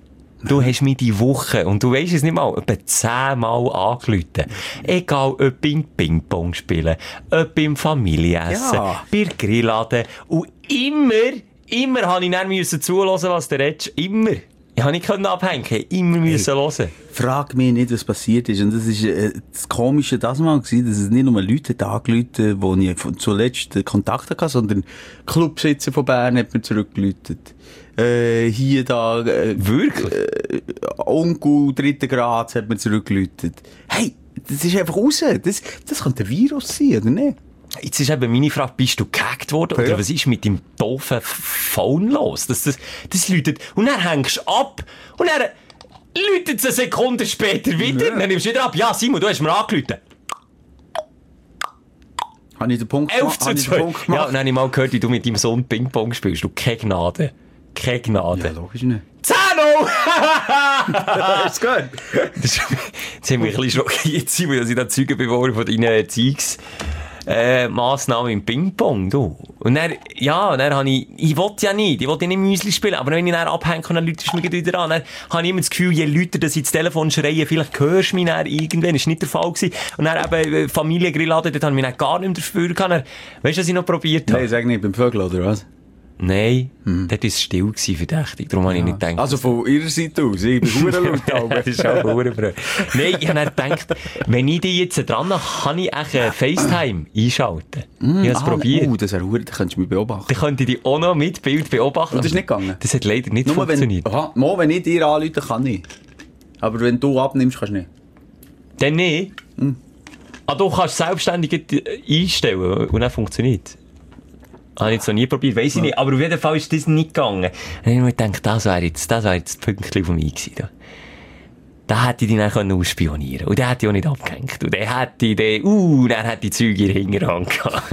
du hast mich die Woche, und du weisst es nicht mal, etwa zehnmal angerufen. Egal, ob beim Ping-Pong spielen, ob beim Familienessen, Ja. bei der Grilladen. Und immer, immer habe ich dann müssen zuhören, was der redest. Immer. Ich habe nicht abhängen, immer müssen hören. Frag mich nicht, was passiert ist. Und das ist äh, das Komische das mal gewesen, dass es nicht nur Leute hat angerufen, wo ich zuletzt Kontakt hatte, sondern Clubsitzer von Bern hat mir zurückgeläutet. Äh, hier, da, äh, Wirklich? Äh, Onkel, dritten Grad hat mir zurückgeläutet. Hey, das ist einfach raus. Das, das könnte ein Virus sein, oder nicht? Jetzt ist eben meine Frage, bist du gehackt worden? Oder Ja. was ist mit deinem doofen Phone los? Das, das, das läutet. Und dann hängst du ab. Und dann läutet es eine Sekunde später wieder. Ja. Dann nimmst du wieder ab. Ja, Simon, du hast mir angerufen. Habe ich den Punkt elf gemacht? zu Habe ich den zwei. Punkt Ja, gemacht? und dann habe ich mal gehört, wie du mit deinem Sohn Ping-Pong spielst. Du, keine Gnade. Keine Gnade. Ja, logisch nicht. zehn Ist gut. Das jetzt haben wir ein bisschen schockiert, Simon, dass ich da Zeuge geworden von deinen Erziehungs- Äh, Massnahmen im Ping-Pong, du. Und dann, ja, dann habe ich, ich wollte ja nicht, ich wollte nicht Müsli spielen, aber wenn ich dann abhänge und dann läutest du mich wieder an, dann habe ich immer das Gefühl, je lauter dass ich das Telefon schreie, vielleicht hörst du mich dann irgendwann, das war nicht der Fall gewesen. Und dann eben Familiengrilladen, dort habe ich mich dann gar nicht mehr dafür gehabt. Weißt du, was ich noch probiert habe? Nein, sag nicht, beim Vögel, oder was? Nein, dort war es still gewesen, verdächtig, darum habe ich nicht gedacht. Also von ihrer Seite aus, ich bin verdammt laut. aber- Das ist auch verdammt. Nein, ich habe dann gedacht, wenn ich die jetzt dran habe, kann ich echt äh, FaceTime einschalten. Ich habe es Ah, probiert. Oh, das wäre verdammt, da könntest du mich beobachten. Dann könnte ich die auch noch mit Bild beobachten. Und das ist aber nicht gegangen? Das hat leider nicht Nur wenn, funktioniert. aha, mal, wenn ich dir anrufe, kann ich. Aber wenn du abnimmst, kannst du nicht. Dann nicht. Ah, du kannst selbstständig einstellen und dann funktioniert. Habe ich jetzt noch nie probiert, weiss ich nicht. Aber auf jeden Fall ist das nicht gegangen. Dann habe ich mir gedacht, das wäre jetzt, das wäre jetzt das Pünktchen von mir gewesen. Da. Da hätte ich die dann ausspionieren können. Und der hätte ich auch nicht abgehängt. Und der hätte ich den, uh, dann hätte die Züge in der Hinterhand gehabt.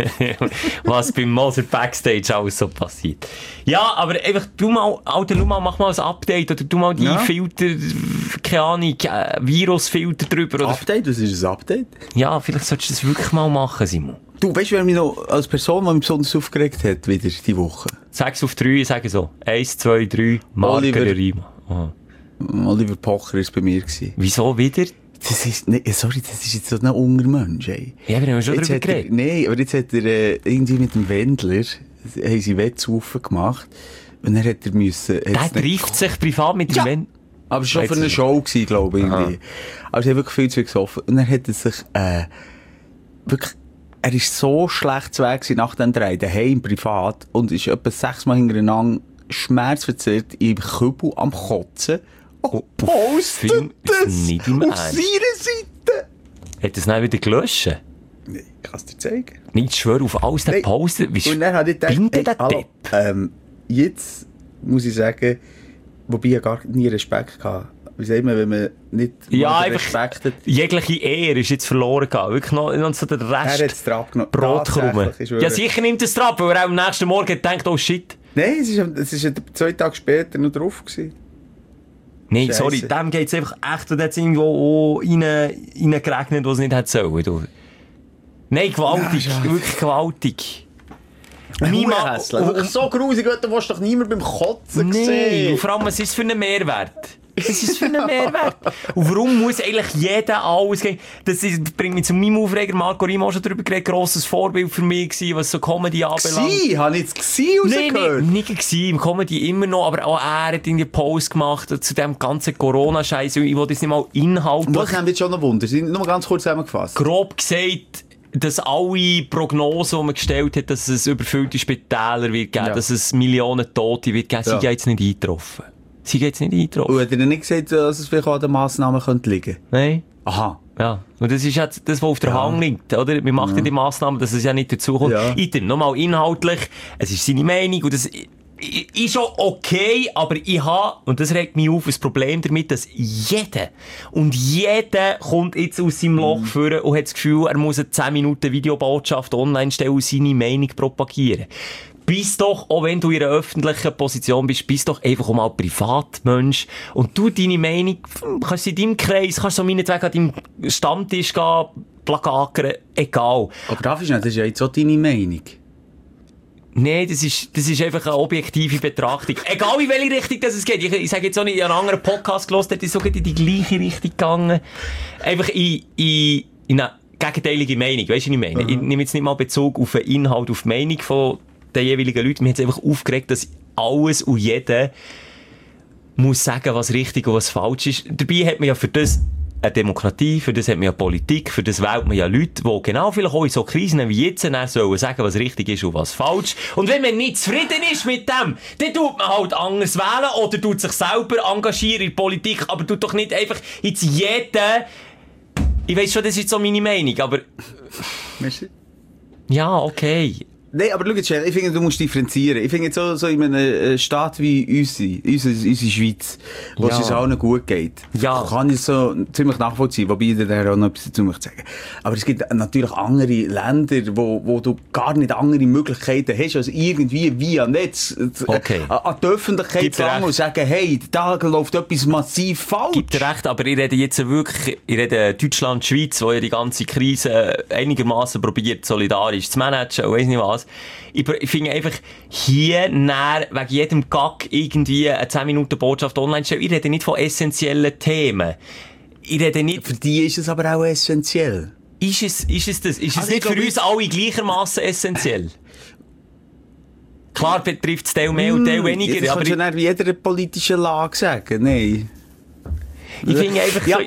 Was beim Moser Backstage alles so passiert. Ja, aber einfach, du mal, Alter, du mal, mach mal ein Update. Oder du mal die Ja. Filter, keine Ahnung, äh, Virusfilter drüber. Oder, Update? Was ist ein Update? ja, vielleicht solltest du das wirklich mal machen, Simon. Du, weißt du, wer mich noch als Person, die mich besonders aufgeregt hat, wieder die Woche? Sechs auf drei, ich sage so. Eins, zwei, drei, Marker Oliver. Rima. Aha. Oliver Pocher war es bei mir gewesen. Wieso wieder? Das ist, nee, sorry, das ist jetzt so ein Ungermensch, ey. Ja, wir haben schon Jetzt darüber hat er, geredet. nein, aber jetzt hat er äh, irgendwie mit dem Wendler, haben sie Wettsaufen gemacht. Und dann hat er müssen... Der trifft sich privat mit dem Ja. Wenn. Aber schon Jetzt für eine nicht. Show gewesen, glaube ich, irgendwie. Aha. Aber sie haben wirklich viel zu viel gesoffen. Und dann hat er sich, äh, wirklich, er ist so schlecht zu Weg gewesen nach dem Dreh, daheim, privat, und ist etwa sechsmal hintereinander schmerzverzerrt im Kübel am Kotzen. Und postet Film ist das nicht im auf Ernst. seiner Seite. Hat er es dann wieder gelöscht? Nee, ich kann es dir zeigen. Nicht schwör auf alles, der Nein. Poster. Wie Und dann habe ich gedacht, spinnt hey, der hallo, Depp? ähm, jetzt muss ich sagen, wobei ich gar nie Respekt hatte. Wie sagt man, wenn man nicht Ja, mal den einfach Respekt hat? jegliche Ehre ist jetzt verloren gegangen. Wirklich noch, noch so der Er hat Rest es drauf genommen. Brotkrumen. Tatsächlich, ich schwöre. Ja, sicher nimmt er es drauf, weil er auch am nächsten Morgen denkt, oh shit. Nein, es ist, es ist zwei Tage später noch drauf gewesen. Nein, Scheisse. sorry, dem geht es einfach echt, und jetzt irgendwo rein, reingeregnet, wo es nicht hätte sollen. Du. Nein, gewaltig, Ja, ist wirklich gewaltig. Und mein Hure Mann- hässlich. Wirklich so grusig, du willst doch niemand beim Kotzen Nein, sehen. und vor allem, was ist es für einen Mehrwert? Was ist es für einen Mehrwert? Und warum muss eigentlich jeder alles gehen? Das ist, bringt mich zu meinem Aufreger. Marco Rima hat schon darüber geredet, grosses Vorbild für mich gewesen, was so Comedy anbelangt. Gsi, habe ich jetzt Gsi Nein, rausgehört? nicht, nicht gewesen, im Comedy immer noch, aber auch er hat in die Post gemacht zu dem ganzen Corona-Scheiß. Ich wollte jetzt nicht mal inhaltlich. Das haben wir schon noch Wunder. Sie sind nur ganz kurz zusammengefasst. Grob gesagt, dass alle Prognosen, die man gestellt hat, dass es überfüllte Spitäler wird geben, Ja. dass es Millionen Tote wird geben, Ja. sie jetzt nicht eingetroffen. Sie jetzt nicht eingetroffen. Und hat er nicht gesagt, dass es vielleicht auch an den Massnahmen könnte liegen? Nein. Aha. Ja. Und das ist jetzt das, was auf der Ja. Hand liegt, oder? Wir machen ja die Massnahmen, dass es ja nicht dazukommt. Ja. Item, nochmal inhaltlich, es ist seine Meinung und das ist schon okay, aber ich habe, und das regt mich auf, ein Problem damit, dass jeder, und jeder kommt jetzt aus seinem Loch führen und hat das Gefühl, er muss eine zehn Minuten Videobotschaft online stellen und seine Meinung propagieren. Bist doch, auch wenn du in einer öffentlichen Position bist, bist doch einfach auch mal Privatmensch. Und du deine Meinung, kannst in deinem Kreis, kannst so meinetwegen an deinem Stammtisch gehen, plakakern, egal. Aber darf ich nicht, das ist ja jetzt auch deine Meinung. Nein, das ist, das ist einfach eine objektive Betrachtung. Egal in welche Richtung das es geht. Ich, ich sage jetzt auch nicht, ich habe einen anderen Podcast gehört, der ist sogar in die gleiche Richtung gegangen. Einfach in, in, in eine gegenteilige Meinung. Weißt du, was ich meine? Mhm. Ich nehme jetzt nicht mal Bezug auf den Inhalt, auf die Meinung von den jeweiligen Leuten. Mir hat es einfach aufgeregt, dass alles und jeder muss sagen, was richtig und was falsch ist. Dabei hat man ja für das eine Demokratie, für das hat man ja Politik, für das wählt man ja Leute, die genau vielleicht auch in so Krisen wie jetzt dann sollen sagen, was richtig ist und was falsch. Und wenn man nicht zufrieden ist mit dem, dann tut man halt anders wählen oder tut sich selber engagieren in der Politik, aber tut doch nicht einfach jetzt jeden... Ich weiss schon, das ist so meine Meinung, aber... Merci. Ja, okay. Nein, aber schau jetzt, ich finde, du musst differenzieren. Ich finde jetzt so, so in einem Staat wie unsere, unsere, unsere Schweiz, wo ja. es uns allen gut geht, ja. kann ich so ziemlich nachvollziehen, wobei ich da auch noch etwas dazu möchte sagen. Aber es gibt natürlich andere Länder, wo, wo du gar nicht andere Möglichkeiten hast, als irgendwie via Netz okay. äh, an die Öffentlichkeit zu sagen und sagen, hey, da läuft etwas massiv falsch. Gibt recht, aber ich rede jetzt wirklich, ich rede Deutschland, Schweiz, wo ja die ganze Krise einigermaßen probiert, solidarisch zu managen und weiss nicht was. Ich, ich finde einfach, hier näher, wegen jedem Gag irgendwie eine zehn Minuten Botschaft online stellen. Ich rede nicht von essentiellen Themen. Ich rede nicht... Für die ist es aber auch essentiell. Ist es, ist es das? Ist es also nicht für uns alle gleichermaßen essentiell? Klar betrifft es Teil mehr und Teil weniger. Das kannst du nicht wie jeder politischen Lage sagen. Nein. Ich finde einfach... Ja.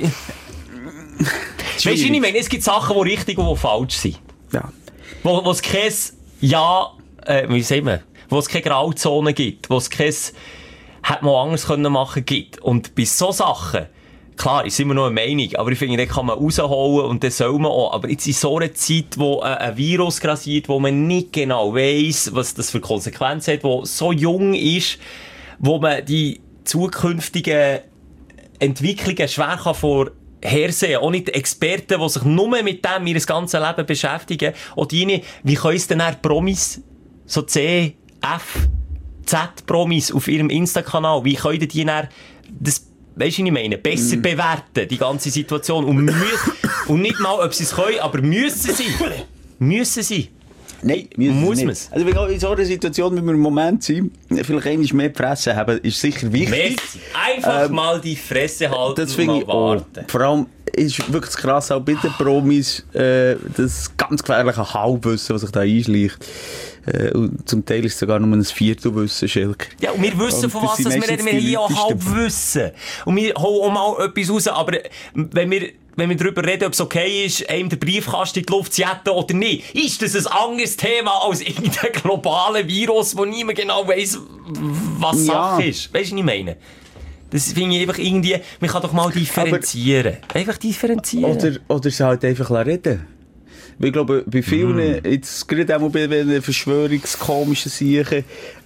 So, weißt du, ich meine, es gibt Sachen, die richtig und die falsch sind. Ja. Wo, wo es kein... Ja, äh, wie sagen wir, wo es keine Grauzone gibt, wo es kein, hätte man anders können machen gibt. Und bei so Sachen, klar, ist immer noch eine Meinung, aber ich finde, da kann man rausholen und das soll man auch. Aber jetzt in so einer Zeit, wo äh, ein Virus grassiert, wo man nicht genau weiss, was das für Konsequenzen hat, wo so jung ist, wo man die zukünftigen Entwicklungen schwer kann vor hersehen, auch nicht Experten, die sich nur mit dem ihr ganzes Leben beschäftigen. Und die, wie können es denn dann Promis, so C, F, Z-Promis auf ihrem Insta-Kanal, wie können die dann das, weisst du, was ich meine, besser mm. bewerten, die ganze Situation. Und, und nicht mal, ob sie es können, aber müssen sie. Müssen sie. Nein, muss man es. Also in so einer Situation, wie wir im Moment sind, vielleicht einmal mehr die Fresse haben, ist sicher wichtig. Messi. Einfach ähm, mal die Fresse halten das und mal ich warten. Auch. Vor allem ist wirklich krass, auch bei den Promis, äh, das ganz gefährliche Halbwissen, was sich da einschleicht. Äh, und zum Teil ist es sogar nur ein Viertelwissen, Schelke. Ja, und wir wissen, und von was wir reden. Wir haben hier auch Halbwissen. Und wir holen auch mal etwas raus. Aber wenn wir... wenn wir darüber reden, ob es okay ist, einem den Briefkasten in die Luft zu jetten oder nicht, ist das ein anderes Thema als irgendein globaler Virus, wo niemand genau weiss, was Sache ja. ist. Weißt du, was ich meine? Das finde ich einfach irgendwie, man kann doch mal differenzieren. Aber einfach differenzieren. Oder, oder sie halt einfach reden. Ich glaube, bei vielen, mm. jetzt gerade auch bei den verschwörungskomischen Sachen,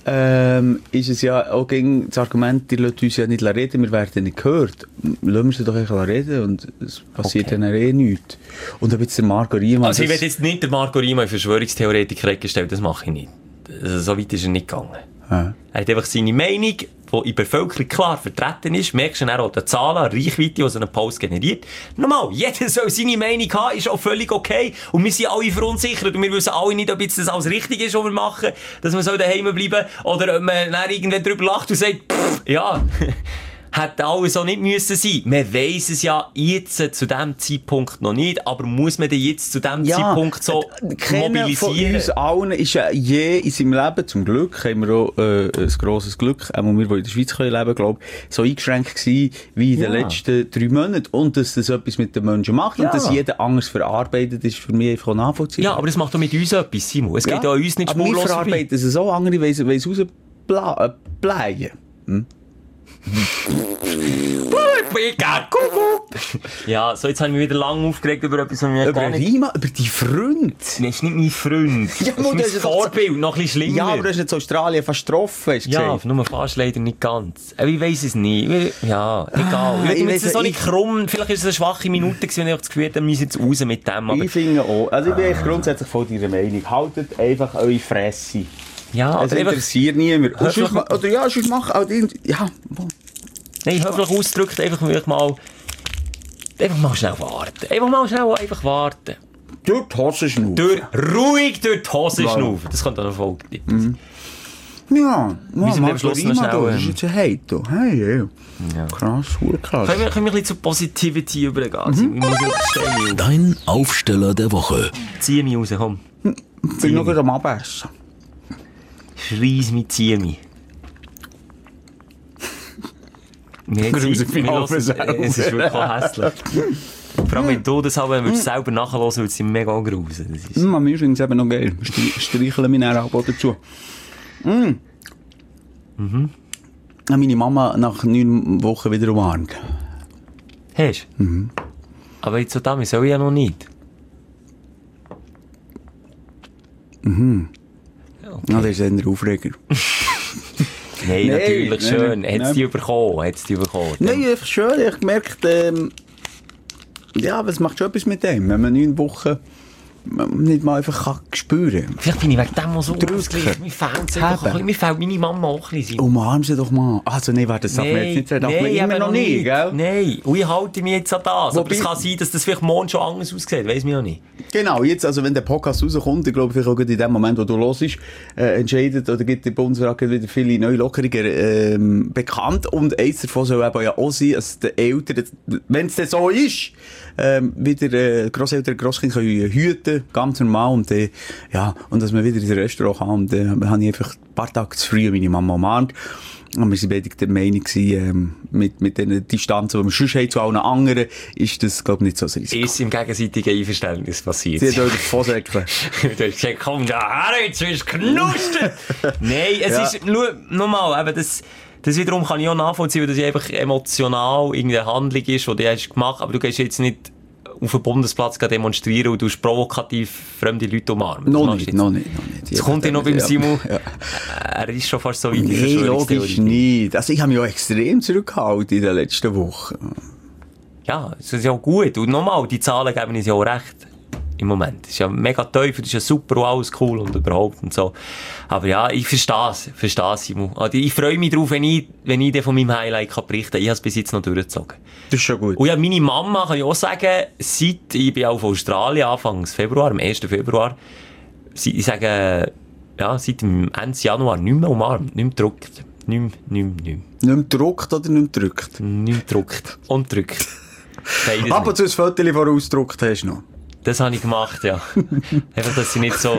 ähm, ist es ja auch gegen das Argument, die lassen uns ja nicht reden, wir werden nicht gehört. Lassen wir sie doch einfach reden und es passiert okay. dann eh nichts. Und ob jetzt der Marco Riemann... Also ich will jetzt nicht den Marco Riemann in Verschwörungstheoretiker gestellt, das mache ich nicht. Also, so weit ist er nicht gegangen. Ja. Er hat einfach seine Meinung, die in der Bevölkerung klar vertreten ist. Merkst du dann auch die Zahlen, die Reichweite, die so einen Post generiert. Normal, jeder soll seine Meinung haben, ist auch völlig okay. Und wir sind alle verunsichert und wir wissen alle nicht, ob jetzt das alles richtig ist, was wir machen, dass man so daheim bleiben oder ob man dann irgendwann drüber lacht und sagt, pff, ja... Hätte alles so nicht müssen sein. Man weiss es ja jetzt zu diesem Zeitpunkt noch nicht, aber muss man denn jetzt zu diesem ja, Zeitpunkt so mobilisieren? Von uns allen ist ja je in seinem Leben, zum Glück, haben wir auch äh, ein grosses Glück, auch wir, die in der Schweiz können leben, glaube ich, so eingeschränkt gewesen wie in ja. den letzten drei Monaten. Und dass das etwas mit den Menschen macht ja. und dass jeder anders verarbeitet, ist für mich einfach nachvollziehbar. Ja, aber das macht doch mit uns etwas, Simon. Es ja. geht ja an uns nicht spurlos vorbei. Aber wir verarbeiten es so, andere wollen es rausbleiben. Hm? Ja, so jetzt habe ich mich wieder lange aufgeregt über etwas, was mir über gar nicht... Rima, über deinen Freund? Nein, ist nicht mein Freund. Ja, das ist mein das Vorbild, noch ein bisschen schlimmer. Ja, aber du hast jetzt Australien fast getroffen, hast du Ja, gesagt. nur fast leider nicht ganz. Aber ich weiss es nicht. Ja, egal. Ah, ich will jetzt so nicht krumm. Vielleicht ist es eine schwache Minute gewesen, wenn ich das Gefühl habe, wir müssen jetzt raus mit dem. Aber... Ich finde auch. Also ich bin ah. grundsätzlich voll deiner Meinung. Haltet einfach eure Fresse. Ja, es interessiert niemand. Oder ja, sonst mach auch die... Ja, Nein, höflich ausgedrückt, einfach mal, einfach mal schnell warten. Einfach mal schnell einfach warten. Durch die Hose schnaufen. Durch, ruhig durch die Hose Wow. schnaufen. Das könnte auch noch Folge geben. Ja, müssen wir am Schluss noch schnell, das ist jetzt ein Hate. Hey, hey. Ja. Krass, hure krass. Können wir, können wir ein bisschen zur Positivity übergehen? Mhm. Ich muss wirklich stehen. Dein Aufsteller der Woche. Zieh mich raus, komm. Ich bin noch am Abessen. Schreiss mich, zieh mich. Wir Wir müssen Zeit, viel wir hören- aufsaugen. Es ist wirklich auch hässlich. Vor allem, wenn du das haben würdest, selber nachhören, würde es dich mega grusen. Das ist... Mm, mir ist es eben noch geil. Stri- Streicheln mich dann auch dazu. Mm. Mhm. Meine Mama nach neun Wochen wieder umarmt. Hast du? Mhm. Aber jetzt so damit soll ich ja noch nicht. Mhm. Okay. Ja, das ist ein Aufreger. Nein, Nein, natürlich nein, schön. nein. Hat es die bekommen? Hat's die bekommen? Nein, einfach schön. Ich habe gemerkt, ähm, ja, was macht schon etwas mit dem, wenn man neun Wochen nicht mal einfach kann spüren kann. Vielleicht bin ich wegen dem mal so Drücken. ausgeglichen. Mir fehlt es Haben. einfach ein bisschen. Mir fehlt meine Mama auch ein bisschen. Umarm sie doch mal. Also, nein, warte, das darf man jetzt nicht sagen. Darf man immer eben noch nicht, gell? Nein, und ich halte mich jetzt an das. Aber Wobei- es kann sein, dass das vielleicht morgen schon anders aussieht. Weiss mich auch nicht. Genau, jetzt, also wenn der Podcast rauskommt, ich glaube, vielleicht auch gerade in dem Moment, wo du hörst, äh, entscheidet, oder gibt der Bundesrat wieder viele neue Lockerungen ähm, bekannt. Und eins davon soll eben ja auch sein, dass die Eltern, wenn es denn so ist, ähm, wieder äh, Grosseltern, Grosskinder können hüten, ganz normal. Und, äh, ja, und dass man wieder ins Restaurant kann. Und dann äh, habe ich einfach ein paar Tage zu früh meine Mama umarmt. Und wir waren beide der Meinung, ähm, mit, mit den Distanzen, die wir sonst haben zu allen anderen, ist das, glaube ich, nicht so ein Risiko. Ist im gegenseitigen Einverständnis passiert. Sie hat euch davon gesagt, Du hast gesagt, komm da her, jetzt wirst du knustert. Nein, es Ja. ist, nur, nochmal, eben das, das wiederum kann ich auch nachvollziehen, weil das einfach emotional irgendeine Handlung ist, die du hast gemacht, aber du gehst jetzt nicht auf den Bundesplatz demonstrieren und du hast provokativ fremde Leute umarmen. Noch Das nicht, machst du noch nicht, noch nicht. Jetzt kommt ja noch beim Ja. Simon. Ja. Er ist schon fast so weit. in der Nee, logisch Verschwörungstheorie. nicht. Also ich habe mich auch extrem zurückgehalten in den letzten Wochen. Ja, das ist ja auch gut. Und nochmal, die Zahlen geben uns ja auch recht. Im Moment. Das ist ja mega tief, das ist ja super und alles cool und überhaupt und so. Aber ja, ich verstehe es, verstehe es, Simon. Also ich freue mich drauf, wenn ich, wenn ich dir von meinem Highlight kann berichten kann. Ich habe es bis jetzt noch durchgezogen. Das ist schon gut. Und ja, meine Mama kann ich auch sagen, seit, ich bin auf Australien, Anfang Februar, am ersten Februar, sie, ich sage, ja, seit dem Ende Januar nicht mehr umarmt, nicht mehr gedrückt. Nicht mehr, nicht mehr, nicht mehr. Nicht mehr gedruckt oder nicht mehr gedrückt? Nicht mehr gedrückt. Und gedrückt. Beides Ab und nicht. zu ein Foto vorausgedruckt hast du noch. Das habe ich gemacht, ja. Einfach, dass sie nicht so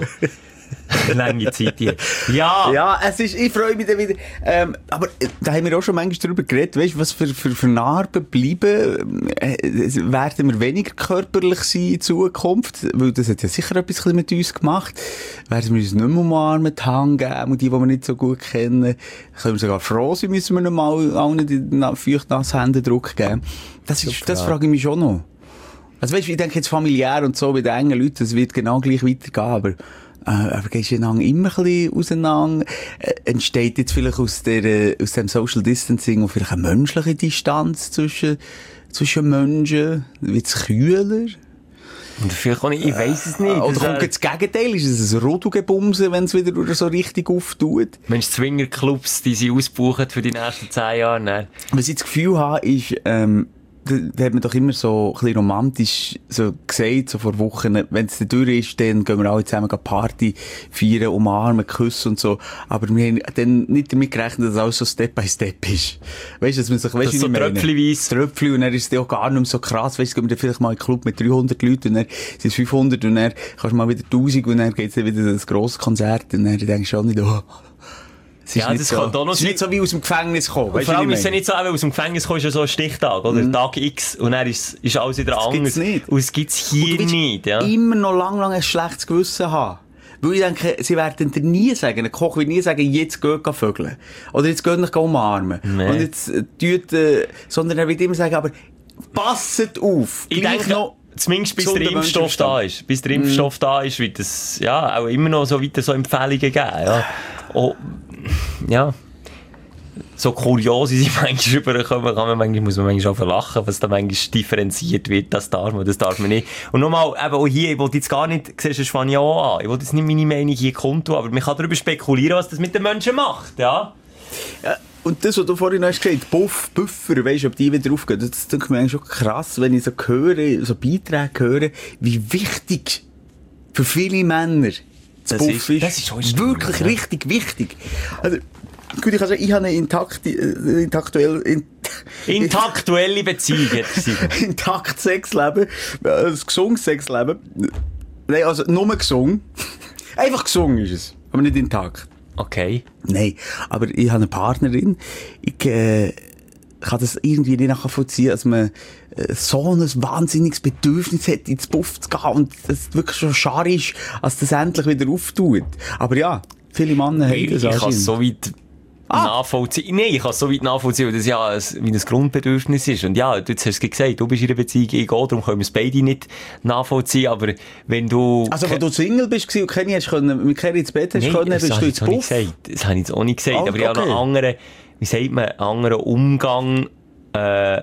lange Zeit hier. Ja! Ja, es ist, ich freue mich dann wieder. Ähm, aber äh, da haben wir auch schon manchmal darüber geredet, weißt du, was für, für, für Narben bleiben. Äh, werden wir weniger körperlich sein in Zukunft? Weil das hat ja sicher etwas mit uns gemacht. Werden wir uns nicht mehr umarmen, die Hand geben, und die, die wir nicht so gut kennen. Können wir sogar froh sein, müssen wir nicht mal allen die feucht-nassen Hände Druck geben. Das, ist, das frage ich mich schon noch. Also weißt du, ich denke jetzt familiär und so, bei den engen Leuten, das wird genau gleich weitergehen, aber, äh, aber gehst du einander immer ein bisschen auseinander? Äh, entsteht jetzt vielleicht aus der, äh, aus dem Social Distancing auch vielleicht eine menschliche Distanz zwischen, zwischen Menschen? Wird es kühler? Und vielleicht auch nicht, ich weiss es nicht. Oder Das kommt wär- jetzt das Gegenteil? Ist es ein Rodelgebumse, wenn es wieder so richtig auftut? Mensch, Zwingerclubs, die sie ausbuchen für die nächsten zehn Jahre, ne? Was ich das Gefühl habe, ist, ähm, da, da hat man doch immer so ein bisschen romantisch so gesagt, so vor Wochen, wenn es dann durch ist, dann gehen wir alle zusammen Party feiern, umarmen, küssen und so. Aber wir haben dann nicht damit gerechnet, dass alles so Step by Step ist. Weißt du, dass man sich, weißt Das du, so wie ich meine? tröpfchenweise. Tröpfchen, und dann ist es dann auch gar nicht mehr so krass. Weißt du, gehen wir dann vielleicht mal in einen Club mit dreihundert Leuten, und dann sind es fünfhundert, und dann kannst du mal wieder tausend, und dann geht's dann wieder das grosse Konzert, und dann denkst du auch nicht, oh, es ist Ja, nicht das so, kann doch noch es ist nicht sein. so wie aus dem Gefängnis kommen. Und Weißt vor du, allem wie ist ich es ja meine? nicht so, eben, aus dem Gefängnis kommst du so ein Stichtag, oder? Tag X, und dann ist, ist alles wieder Das anders. gibt's nicht. Und es gibt's hier Und du willst nicht, ja. immer noch lang, lang ein schlechtes Gewissen haben. Weil ich denke, sie werden dir nie sagen, ein Koch wird nie sagen, jetzt geht geh vögeln. Oder jetzt geht nicht umarmen. Nee. Und jetzt, äh, tut, äh, sondern er wird immer sagen, aber passet auf. Ich Gleich denke, noch, zumindest bis der gesunder Impfstoff da Menschenverstand. ist. Bis der Impfstoff da ist, wird es, ja, auch immer noch so weiter so Empfehlungen geben, ja. Oh, ja. So kurios, wie sie manchmal rüberkommen, kann man manchmal, muss man manchmal auch verlachen, was da manchmal differenziert wird. Das darf man, das darf man nicht. Und nochmal, eben auch hier, ich wollte jetzt gar nicht, siehst du, das fange ich auch an. Ich wollte jetzt nicht meine Meinung hier kundtun, aber man kann darüber spekulieren, was das mit den Menschen macht, ja. Ja, und das, was du vorhin hast gesagt, Buff, Buffer, weisst du, ob die wieder aufgehen, das denke ich mir eigentlich schon krass, wenn ich so höre, so Beiträge höre, wie wichtig Für viele Männer. Das, Das Puff ist- das ist schon schlimm, wirklich ja. richtig wichtig. Also, gut, ich kann sagen, ich habe eine intakte, äh, intaktuell, in, Intaktuelle Beziehung, hätte ich gesagt. intakt Sexleben, äh, ein gesundes Sexleben. Nein, also nur gesungen. Einfach gesungen ist es, aber nicht intakt. Okay. Nein, aber ich habe eine Partnerin. Ich äh, kann das irgendwie nicht nachvollziehen, dass man äh, so ein wahnsinniges Bedürfnis hat, ins Puff zu gehen und es wirklich schon schade ist, als das endlich wieder auftut. Aber ja, viele Männer haben Ich, das ich kann es anscheinend. so weit nachvollziehen. Nein, ich kann es so weit nachvollziehen, weil das ja ein, wie ein Grundbedürfnis ist. Und ja, du hast es gesagt, du bist in einer Beziehung, ich auch, darum können wir es beide nicht nachvollziehen. Aber wenn du... Also, wenn du Single bist und Kenny hast können, mit Kenny ins Bett hast Nein, können, das bist habe du ich ins jetzt auch nicht Puff. gesagt. Das habe ich jetzt auch nicht gesagt. Ah, aber ich habe noch okay. einen anderen, wie sagt man, einen anderen Umgang, äh,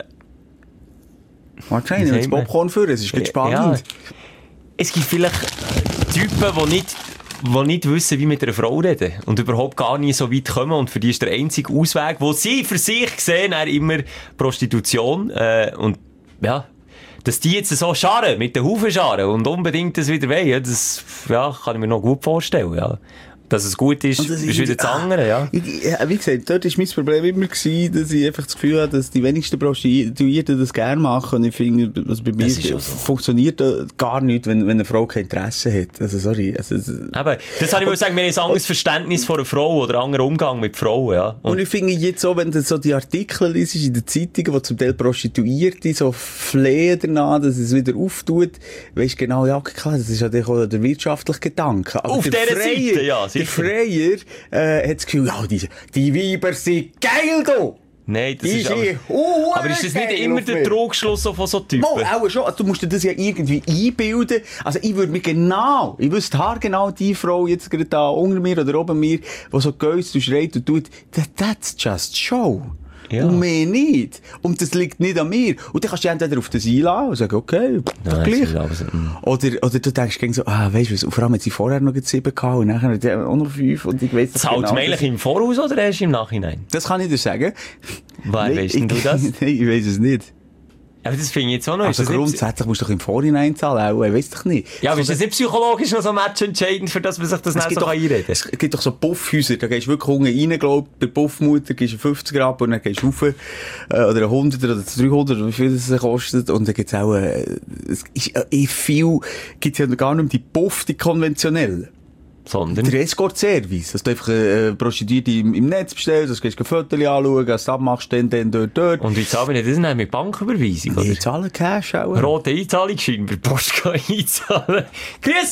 Wahrscheinlich, Wie wenn das sagt man? Popcorn führen, es ist ganz spannend. Ja, es gibt vielleicht Typen, die nicht, die nicht wissen, wie mit einer Frau reden. Und überhaupt gar nicht so weit kommen. Und für die ist der einzige Ausweg, wo sie für sich sehen, er immer Prostitution. Äh, und, ja, dass die jetzt so scharen, mit den Haufen scharen und unbedingt das wieder wollen, ja, das, ja, kann ich mir noch gut vorstellen, ja. Dass es gut ist, Und das ist wieder das andere, ja. Ich, ja, wie gesagt, dort war mein Problem immer gewesen, dass ich einfach das Gefühl habe, dass die wenigsten Prostituierten das gerne machen. Und ich finde, also bei mir Das ist auch so. funktioniert das gar nicht, wenn, wenn eine Frau kein Interesse hat. Also, sorry. Also, es- Aber das habe ich mal sagen, wir haben ein anderes Verständnis von einer Frau oder einen anderen Umgang mit Frauen, ja. Und ich finde jetzt so, wenn du so die Artikel liest in den Zeitungen, wo zum Teil Prostituierte so flehen danach, dass es wieder auftut, weisst du genau, ja, klar, das ist ja auch der wirtschaftliche Gedanke. Aber Auf der dieser Freier- Seite, ja, Der sicher. Freier äh, hat das Gefühl, ja, die, die Weiber sind geil, du! Nein, das Die ist aber... sind hure Aber ist das nicht geil immer auf der mich. Trugschluss so von so Typen? Mal, auch schon. Also, du musst dir das ja irgendwie einbilden. Also, ich würde mir genau, ich wüsste haargenau die Frau jetzt gerade da unter mir oder oben mir, die so geäust und schreit und tut, that, that's just show. Ja. Und mehr nicht. Und das liegt nicht an mir. Und dann kannst du entweder auf das einladen und sagen, okay, doch Nein, gleich. das ist alles, mm. Oder, oder du denkst gegen so, ah, weisst du was, und vor allem hat sie vorher noch sieben gehabt und nachher hat sie auch noch fünf und ich weiss Zahlt man eigentlich im Voraus oder erst im Nachhinein? Das kann ich dir sagen. Woher Nein, weisst denn du das? Nein, ich weiss es nicht. Aber das finde ich jetzt auch noch. Also ist das nicht, grundsätzlich musst du doch im Vorhinein zahlen, auch, ich weiss doch nicht. ja, aber ist So, das nicht psychologisch noch so matchentscheidend, für das man sich das Es nicht gibt, so doch, einreden kann? es gibt doch so Puffhäuser, da gehst du wirklich unten rein, glaub, bei Puffmutter gehst du fünfzig ab und dann gehst du rauf, äh, oder ein hundert oder dreihundert, wie viel das kostet, und dann gibt's auch, äh, es ist, äh, eh viel, gibt's ja gar nicht mehr die Puff, die konventionellen. Sondern... Der Escort-Service, dass du einfach äh, Prostituierte im, im Netz bestellst, dass du gehst ein Foto anschauen, dass du abmachst, dann, dann, dort, dort. Und wie zahlen wir das dann mit Banküberweisung, oder? Die zahlen Cash auch. Rote Einzahlungsschein bei der Post gehen einzahlen. Grüß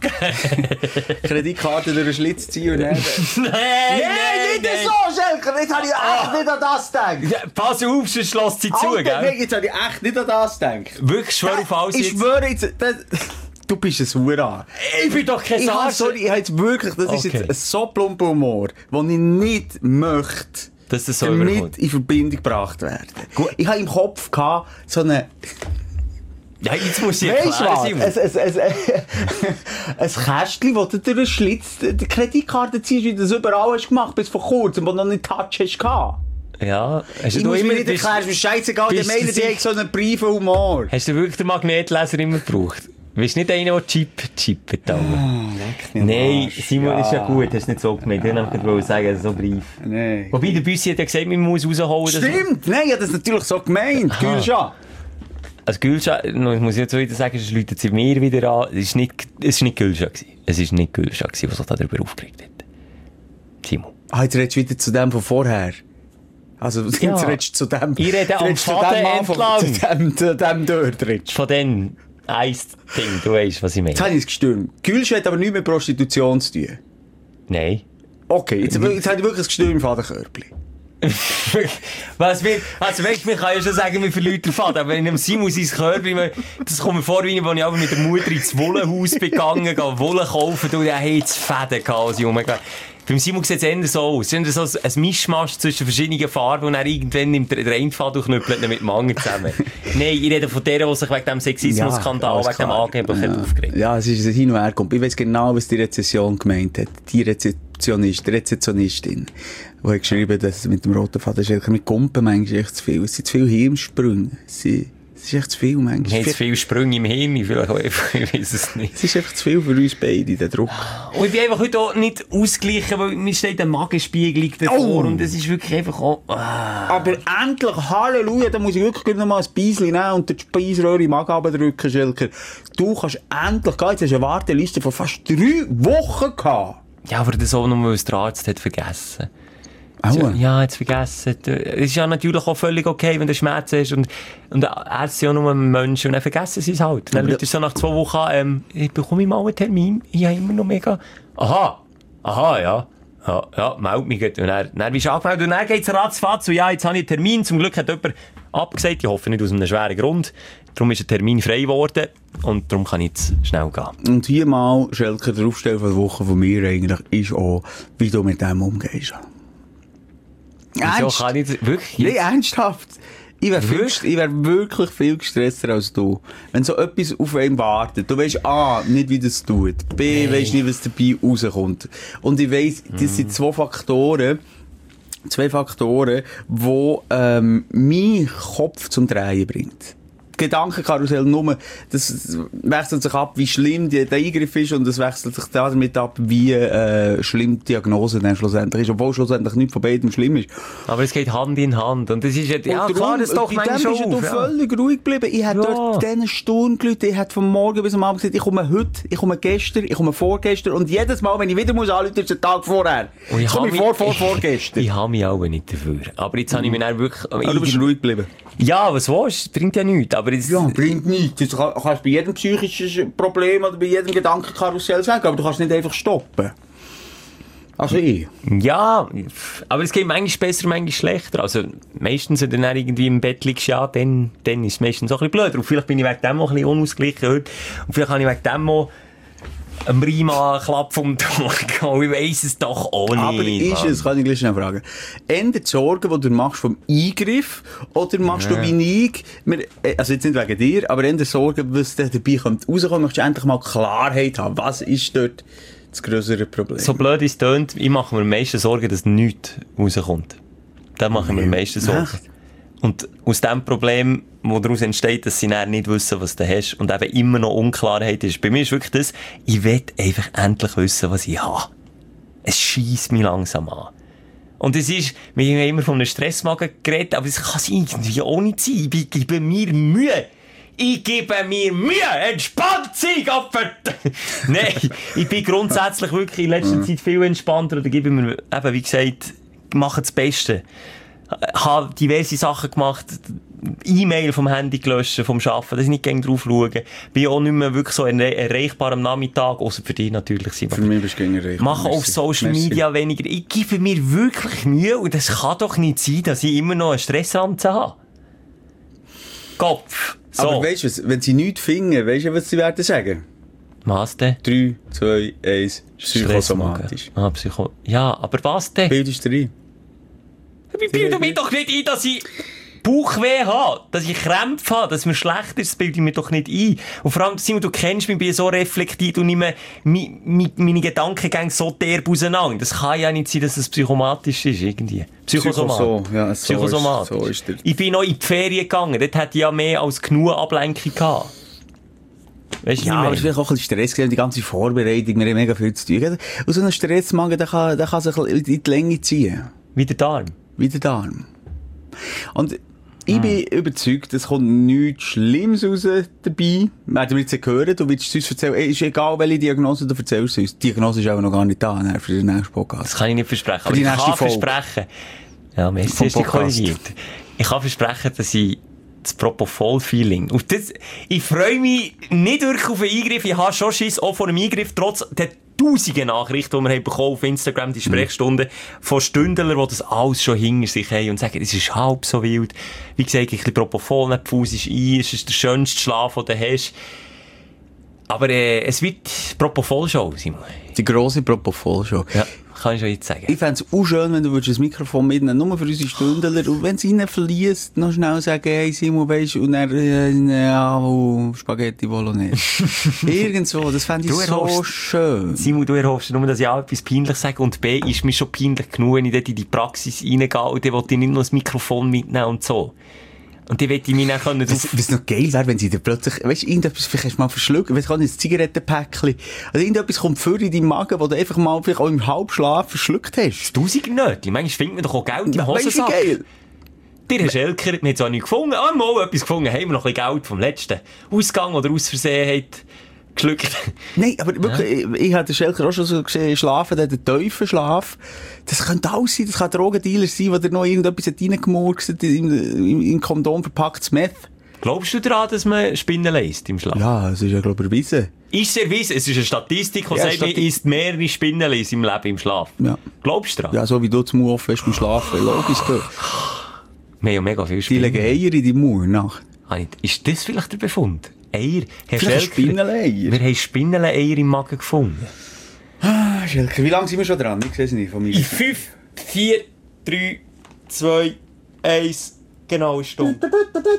dich! Kreditkarte durch den Schlitz ziehen und dann... Nein, Nein, nicht so, Schelker! Jetzt habe ich echt nicht an das gedacht! Ja, pass auf, sonst schloss sie zu, Alter, gell? nein, jetzt habe ich echt nicht an das gedacht. Wirklich, schwör auf alles Ich jetzt. schwöre jetzt... Das, du bist ein Huren. Ich bin doch kein Ich habe, Arsch. sorry, ich habe jetzt wirklich... Das ist Okay. jetzt ein so plumper Humor, den ich nicht möchte... Dass das so damit überkommt. in Verbindung gebracht werden. Ich habe im Kopf gehabt, so eine... Ja, jetzt muss ich Weisst du was? erklären, Ein, Simon. ein, ein, ein Kästchen, wo du durch den Schlitz die Kreditkarte ziehst, wie du das überall hast gemacht, bis vor kurzem, wo du noch nicht Touch hast gehabt. Ja, hast Ich du muss mir immer... nicht bist- erklären, es ist scheißegal, die bist du Mailen, die sicher- haben so einen briefen Humor. Hast du wirklich den Magnetleser immer gebraucht? Bist du nicht einer, der Chip, Chip da Nein, Simon, ist ja gut, hast du nicht so gemeint. Ich wollte nämlich sagen, so Brief. Nein. Wobei, der Büssi hat ja gesagt, man muss rausholen. dass- Stimmt, nein, ich habe das natürlich so gemeint, Gülscha. Also Gülscha, ich muss jetzt so wieder sagen, sonst läutet sie mir wieder an. Es ist nicht, es ist nicht Gülscha gewesen. Es ist nicht Gülscha gewesen, was sich darüber aufgeregt hat. Simon. Ah, jetzt redest du wieder zu dem von vorher. Also, jetzt Ja. redest du zu dem... Ich rede du am redest zu Faden dem Mann von- entlang. Zu dem, zu dem dort redest. Von dem Eis-Ding, du weißt, was ich meine. Jetzt habe ich es gestürmt. Gülscha hat aber nichts mit Prostitution zu tun. Nein. Okay, jetzt, jetzt habe ich wirklich das Gestürm im Fadenkörbli. Was wir, also weißt, man kann ja schon sagen, wir verlieren den Faden, aber wenn ich Simon sein Körper, das kommt mir vor, wie als ich aber mit der Mutter ins Wollenhaus begangen, gehe Wolle kaufen, und er hat jetzt Fäden gehabt, als ich rumgegangen. Beim Simon sieht es eher so aus. Es ist so ein Mischmasch zwischen verschiedenen Farben und dann irgendwann nimmt der einen Faden und knüppelt ihn mit dem anderen zusammen. Nein, ich rede von der, die sich wegen dem Sexismus-Skandal, alles wegen dem klar. angeblich ja. hat aufgeregt. Ja, es ist ein Hin- und Herkommen. Ich weiss genau, was die Rezession gemeint hat. Die Rezeptionist, die Rezeptionistin, die hat geschrieben, dass es mit dem roten Faden ist mit Gumpen manchmal echt zu viel. Es sind zu viele Hirnsprünge. Sie, Das ist echt zu viel, manchmal. Wir haben zu viele Sprünge im Himmel, vielleicht auch einfach, ich weiß es nicht. Es ist einfach zu viel für uns beide, der Druck. Und ich bin einfach heute auch nicht ausgeglichen, weil mir steht eine Magenspiegelung davor Oh. und es ist wirklich einfach auch... Ah. Aber endlich, Halleluja, da muss ich wirklich noch mal ein Beisen nehmen und die Speiseröhre im Magen drücken, Schelker. Du kannst endlich gehen, jetzt hast du eine Warteliste von fast drei Wochen gehabt. Ja, aber das auch nur, weil es der Arzt hat vergessen. Aua. Ja, jetzt vergessen. Es ist ja natürlich auch völlig okay, wenn du Schmerzen hast und, und Ärzte sind ja nur Menschen und dann vergessen sie es halt. Dann Leute so nach zwei Wochen an, ähm, ich bekomme mal einen Termin, ich habe immer noch mega... Aha, aha, ja. Ja, ja, meld mich gut. Und dann, dann bist du angemeldet und dann geht es ratzfatz und ja, jetzt habe ich einen Termin. Zum Glück hat jemand abgesagt, ich hoffe nicht aus einem schweren Grund. Darum ist ein Termin frei geworden und darum kann ich jetzt schnell gehen. Und hier mal, Schelker, der Aufstell von der Woche von mir eigentlich ist auch, wie du mit dem umgehst. Wieso kann ich das wirklich Nein, jetzt? ernsthaft. Ich wäre Wirklich? wär wirklich viel gestresster als du. Wenn so etwas auf einen wartet, du weisst A, nicht wie das tut, B, Nee. weisst nicht, was dabei rauskommt. Und ich weiss, das sind zwei Faktoren, zwei Faktoren, die ähm, meinen Kopf zum Drehen bringt. Gedankenkarussell nur, das wechselt sich ab, wie schlimm die, der Eingriff ist und es wechselt sich damit ab, wie äh, schlimm die Diagnose dann schlussendlich ist, obwohl schlussendlich nichts von beidem schlimm ist. Aber es geht Hand in Hand und das ist ja, ja Und klar, darum, das doch bei manchmal dem bist schon du auf, ja. völlig ruhig geblieben. Ich hätte Ja. dort diesen Stunde geläutet, ich hätte von morgen bis am Abend gesagt, ich komme heute, ich komme gestern, ich komme vorgestern und jedes Mal, wenn ich wieder muss anrufen, ist der Tag vorher. Und Ich komme habe mir vor, mich- vor, vorgestern. Ich habe mich auch nicht dafür. Aber jetzt habe ich mich dann wirklich... Aber du bist ruhig geblieben. Ja, was willst du? Bringt ja nichts. Aber jetzt, Ja, bringt nichts. Das kann- kannst du bei jedem psychischen Problem oder bei jedem Gedankenkarussell sagen, aber du kannst nicht einfach stoppen. Also ich. ja, aber es geht manchmal besser, manchmal schlechter. Also meistens, wenn du dann irgendwie im Bett liegst, ja, dann, dann ist es meistens auch ein bisschen blöder. Und vielleicht bin ich wegen dem auch ein bisschen unausgeglichen heute. Und vielleicht habe ich wegen dem auch einen Riemen Klapp vom Tag gehabt. Ich weiss es doch auch nicht. Aber ist Mann. es, kann ich gleich schnell fragen, eher die Sorgen, die du machst vom Eingriff, oder machst Ja. du wie ich, wir- also jetzt nicht wegen dir, aber eher Sorgen, was da dabei kommt, rauskommt, möchtest du endlich mal Klarheit haben, was ist dort das grössere Problem? So blöd es tönt, ich mache mir am meisten Sorgen, dass nichts rauskommt. Da mache ich mir am meisten Sorgen. Echt? Und aus dem Problem, wo daraus entsteht, dass sie dann nicht wissen, was du hast und eben immer noch Unklarheit ist. Bei mir ist wirklich das, ich will einfach endlich wissen, was ich habe. Es scheisst mich langsam an. Und es ist, wir haben immer von einem Stressmagen geredet, aber es kann es irgendwie auch nicht sein. Ich gebe mir Mühe. Ich gebe mir Mühe! Entspannt sein, Gott! Nein, ich bin grundsätzlich wirklich in letzter Zeit viel entspannter oder gebe mir, eben, wie gesagt, mache das Beste. Habe diverse Sachen gemacht, E-Mail vom Handy gelöscht, vom Arbeiten, dass ich nicht gegen drauf schaue. Bin auch nicht mehr wirklich so erre- erreichbar am Nachmittag, außer für dich natürlich. Simon. Für mich bist du gegen erreicht. Mache auf Merci. Social Merci. Media weniger. Ich gebe mir wirklich Mühe und das kann doch nicht sein, dass ich immer noch einen Stressrampe habe. Kopf. So. Aber weißt du was, wenn sie nichts finden, weißt du, was sie werden sagen? Was denn? drei, zwei, eins, psychosomatisch. Ah, Psycho... Ja, aber was denn? Bildest du rein? Ich bilde mir doch nicht ein, dass ich Bauchweh habe, dass ich Krämpfe habe, dass mir schlecht ist, das bilde ich mir doch nicht ein. Und vor allem, Simon, du kennst mich, bin so reflektiert und nehme mi, mi, meine Gedankengänge so derb auseinander. Das kann ja nicht sein, dass es psychomatisch ist, irgendwie. Psychosomatisch. Psychoso, ja, so Psychosomatisch. ist- so ist der- Ich bin noch in die Ferien gegangen, dort hätte ich ja mehr als genug Ablenkung gehabt. Weißt du, Ja, aber es was ist ich vielleicht auch ein bisschen Stress gewesen, die ganze Vorbereitung, wir haben mega viel zu tun. Und so ein Stressmagen, der kann, der kann sich in die Länge ziehen. meine? Wie der Darm. Wie der Darm. Und ich bin überzeugt, es kommt nichts Schlimmes raus dabei. Werden wir jetzt hören, du willst es uns erzählen. Ey, ist egal, welche Diagnose du erzählst uns. Die Diagnose ist auch noch gar nicht da, ne, für den nächsten Podcast. Das kann ich nicht versprechen. Aber die ich nächste kann Folge. versprechen. Ja, merci, Vom hast dich Podcast. korrigiert. Ich kann versprechen, dass ich das Propofol-Feeling. Auf das, ich freue mich nicht wirklich auf einen Eingriff. Ich habe schon Schiss auch vor einem Eingriff, trotz der tausenden Nachrichten, die wir haben bekommen auf Instagram, die Sprechstunden von Stündlern, die das alles schon hinter sich haben und sagen, es ist halb so wild. Wie gesagt, ein bisschen Propofol, nicht Fuß ist ein, es ist der schönste Schlaf, den du hast. Aber äh, es wird Propofol-Show, Simon. Die grosse Propofol-Show. Ja, kann ich schon jetzt sagen. Ich fände es auch schön, wenn du würdest das Mikrofon mitnehmen, nur für unsere Stündler. Und wenn es ihnen verliest, noch schnell sagen, hey Simon, weisst du, und dann, äh, ja, oh, Spaghetti Bolognese. Irgendwo, das fände ich Du so erhoffst- schön. Simon, du erhoffst nur, dass ich auch etwas peinlich sage. Und B, ist mir schon peinlich genug, wenn ich dort in die Praxis reingehe und dann will ich nicht noch das Mikrofon mitnehmen und so. Und die will ich mich dann können... Was, was noch geil wäre, wenn sie dir plötzlich, weißt du, irgendetwas, vielleicht hast du mal verschluckt, weißt du, ein Zigarettenpäckchen, also irgendetwas kommt für in deinen Magen, wo du einfach mal vielleicht auch im Halbschlaf verschluckt hast. Tausend Nötchen. Manchmal findet man doch auch Geld im Ja, weißt du, Hosensack. geil. Der Herr Schelker hat mir jetzt auch nicht gefunden. Ah, mal etwas gefunden. Haben wir noch ein bisschen Geld vom letzten Ausgang oder aus Versehen geschluckt. Nein, aber wirklich, Ja. ich, ich habe den Schelker auch schon so gesehen, schlafen, der hat einen Teufelschlaf. Das könnte alles sein, das kann ein Drogendealer sein, der noch irgendetwas hat reingemurkst, in, in, in Kondom verpacktes Meth. Glaubst du daran, dass man Spinnen lässt im Schlaf? Ja, das ist ja, glaube ich, erwiesen. Ist es erwiesen? Es ist eine Statistik, die Ja, sagt, man Stati- isst mehrere Spinnen im Leben im Schlaf. Ja. Glaubst du daran? Ja, so wie du zum Mauer fest beim Schlafen, logisch. Du. Wir haben ja mega viele Die Spinnen. legen Eier in die Mauer nach. Ah, nicht. Ist das vielleicht der Befund? Eier? Herr Vielleicht Schelker, Spinneneier. wir haben Spinneneier im Magen gefunden. Ah, Schelker, wie lange sind wir schon dran? Ich sehe es nicht von mir. In fünf, vier, drei, zwei, eins, genau eine Stunde.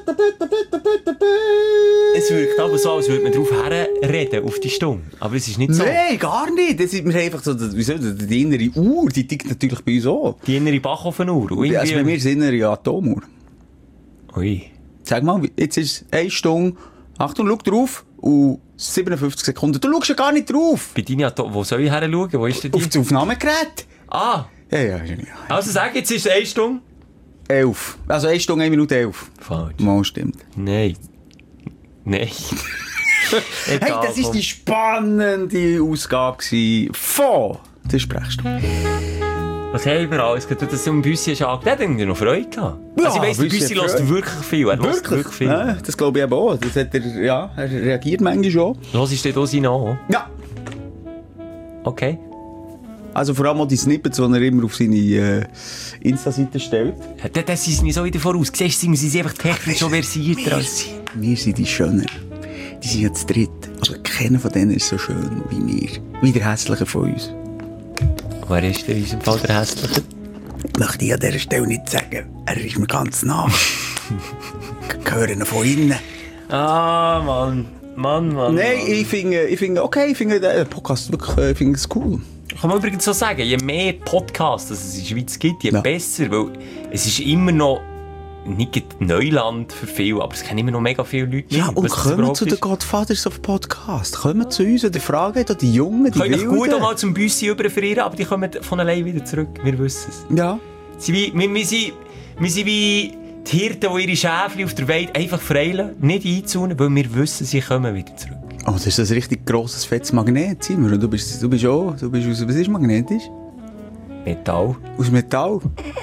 Es wirkt aber so, als würde man darauf herreden, auf die Stunde. Aber es ist nicht so. Nein, gar nicht. Das ist, wir haben einfach so, wie soll das, die innere Uhr, die tickt natürlich bei uns auch. Die innere Bachofenuhr. Und Also bei irgendwie- mir ist es innere Atomuhr. Ui. Sag mal, jetzt ist es eine Stunde, Achtung, schau drauf, und siebenundfünfzig Sekunden. Du schaust ja gar nicht drauf. Bei deiner Atom- Wo soll ich her schauen? Wo ist denn die? Auf das Aufnahmegerät. Ah! Ja, ja, genial. Also sag, jetzt ist es eine Stunde? Elf. Also eine Stunde, eine Minute elf. Falsch. Mal stimmt. Nein. Nein. Hey, das ist die spannende Ausgabe gewesen von der Sprechstunde. Was haben wir alles? Du das um Büssi hast angeschaut. Der hat irgendwie noch Freude gehabt. Ja, Also ich weiss, der Büssi Büssi hat hört Freude. wirklich viel. Er hört wirklich viel. Ja, das glaube ich eben auch. Das hat er, ja, er reagiert manchmal schon. Hörst du dir hier an? Ja. Okay. Also vor allem auch die Snippets, die er immer auf seine äh, Insta-Seite stellt. Ja, das- das ist nicht so wieder voraus. Siehst du, sie sind einfach technisch schon versierter Wir als... sind, wir sind die Schöner. Die sind ja zu dritt. Aber keiner von denen ist so schön wie wir. Wie der Hässliche von uns. Wer ist denn in unserem Fall der Hässliche? Möchte ich an dieser Stelle nicht sagen. Er ist mir ganz nah. Ich höre ihn von innen. Ah, Mann. Mann, Mann. Nein, Mann. ich finde, ich finde, okay, ich finde den Podcast wirklich, äh, ich finde es cool. Kann man übrigens so sagen, je mehr Podcasts es in der Schweiz gibt, je Ja. besser, weil es ist immer noch nicht gerade Neuland für viele, aber es kennen immer noch mega viele Leute. Ja, nicht, und was das kommen überhaupt zu den ist. Godfathers of Podcast. Kommen zu uns und fragen da die Jungen, die Können euch gut Wilden. auch mal zum Büssi überfrieren, aber die kommen von allein wieder zurück. Wir wissen es. Ja. Sie wie, wir, wir, sind, wir sind wie die Hirten, die ihre Schäfchen auf der Weide einfach freilassen, nicht einzunehmen, weil wir wissen, sie kommen wieder zurück. Oh, das ist ein richtig grosses, fettes Magnet, Simon. Du bist, du bist auch, du bist aus, was ist magnetisch? Metall. Aus Metall.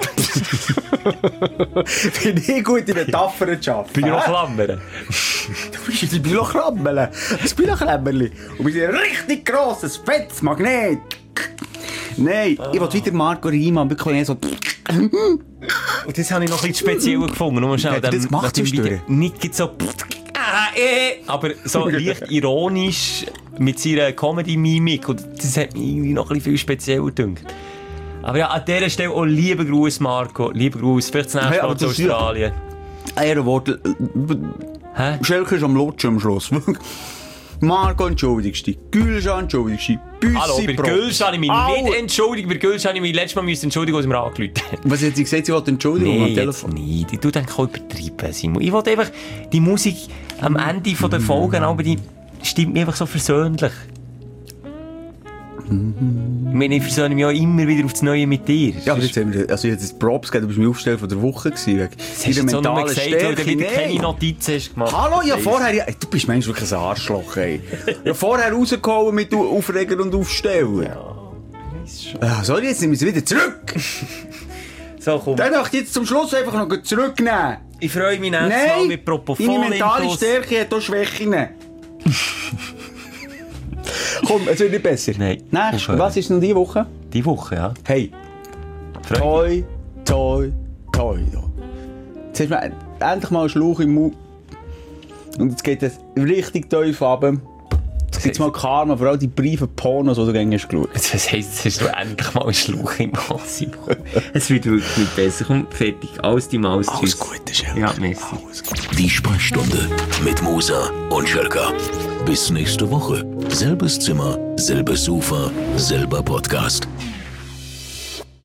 Finde ich gute Metaphern zu schaffen. Bin ich noch hä? Klammern? Du bist ein Bilochrambel. Ein Bilochrambeli. Und bist ein richtig grosses, fettes Magnet. Nein, ich will wieder Marco Riemann, wirklich so... Und das habe ich noch ein bisschen speziell gefunden. Nur schnell, Hat er das gemacht nach dem zwischendurch? Video. Nicht gerade so... Ah, eh, aber so leicht ironisch mit seiner Comedy-Mimik. Und das hat mich irgendwie noch ein bisschen viel spezieller gedacht. Aber ja, an dieser Stelle auch lieben Gruß, Marco. Lieben Gruß. Vielleicht das nächste Hey, Mal aber zu das ist ja- Australien. Ehrenwort. Hä? Schelke ist am Lutschen am Schluss. Marco, entschuldigst dich. Gülschan, entschuldigst dich. Büssi, Hallo, bei Props. Gülsch habe ich mich Au. nicht entschuldigt. Bei Gülsch habe ich mich letztes Mal müssen entschuldigen, als ich mir angerufen habe. Was hat sie gesagt? Sie wollte Entschuldigung Nee, am jetzt Telefon. nicht. Ich tue dann auch übertreiben, Simon. Ich wollte einfach die Musik am Ende von der Folge, aber die stimmt mir einfach so versöhnlich. Ich meine, ich versöhne mich auch immer wieder auf das Neue mit dir. Ja, aber jetzt haben wir, also jetzt das Props gegeben, du bist mein Aufsteller von der Woche gewesen. Wegen Das hast du jetzt auch noch mal gesagt, weil du wieder keine Nein. Notizen hast gemacht. Hallo, ja vorher, ja, du bist manchmal wirklich ein Arschloch, ey. Ja vorher rausgehauen mit Aufreger und Aufstellen. Ja, sorry, jetzt nehmen wir sie wieder zurück. So, komm. Dann möchte ich jetzt zum Schluss einfach noch zurücknehmen. Ich freue mich nächstes Mal Nein, mit Propofol deine im mentale Schluss. Stärke hat auch Schwächen. Komm, es wird nicht besser. Nein, Nächstes, aufhören. was ist noch diese Woche? Die Woche, ja. Hey, Freude. toi, toi, toi. da. Jetzt hast du endlich mal einen Schlauch im Mund. Und jetzt geht es richtig tief runter. Jetzt gibt es mal Karma, vor allem die Briefe Pornos, die du gerne hast geschaut. Das heisst, jetzt hast du endlich mal einen Schluch im Hals, Simon. Es wird wirklich nicht besser. Komm, fertig. Alles die Maus. Alles Gute, Schelke. Ja, merci. Alles Gute. Die Sprechstunde mit Musa und Schelka. Bis nächste Woche. Selbes Zimmer, selbes Sofa, selber Podcast.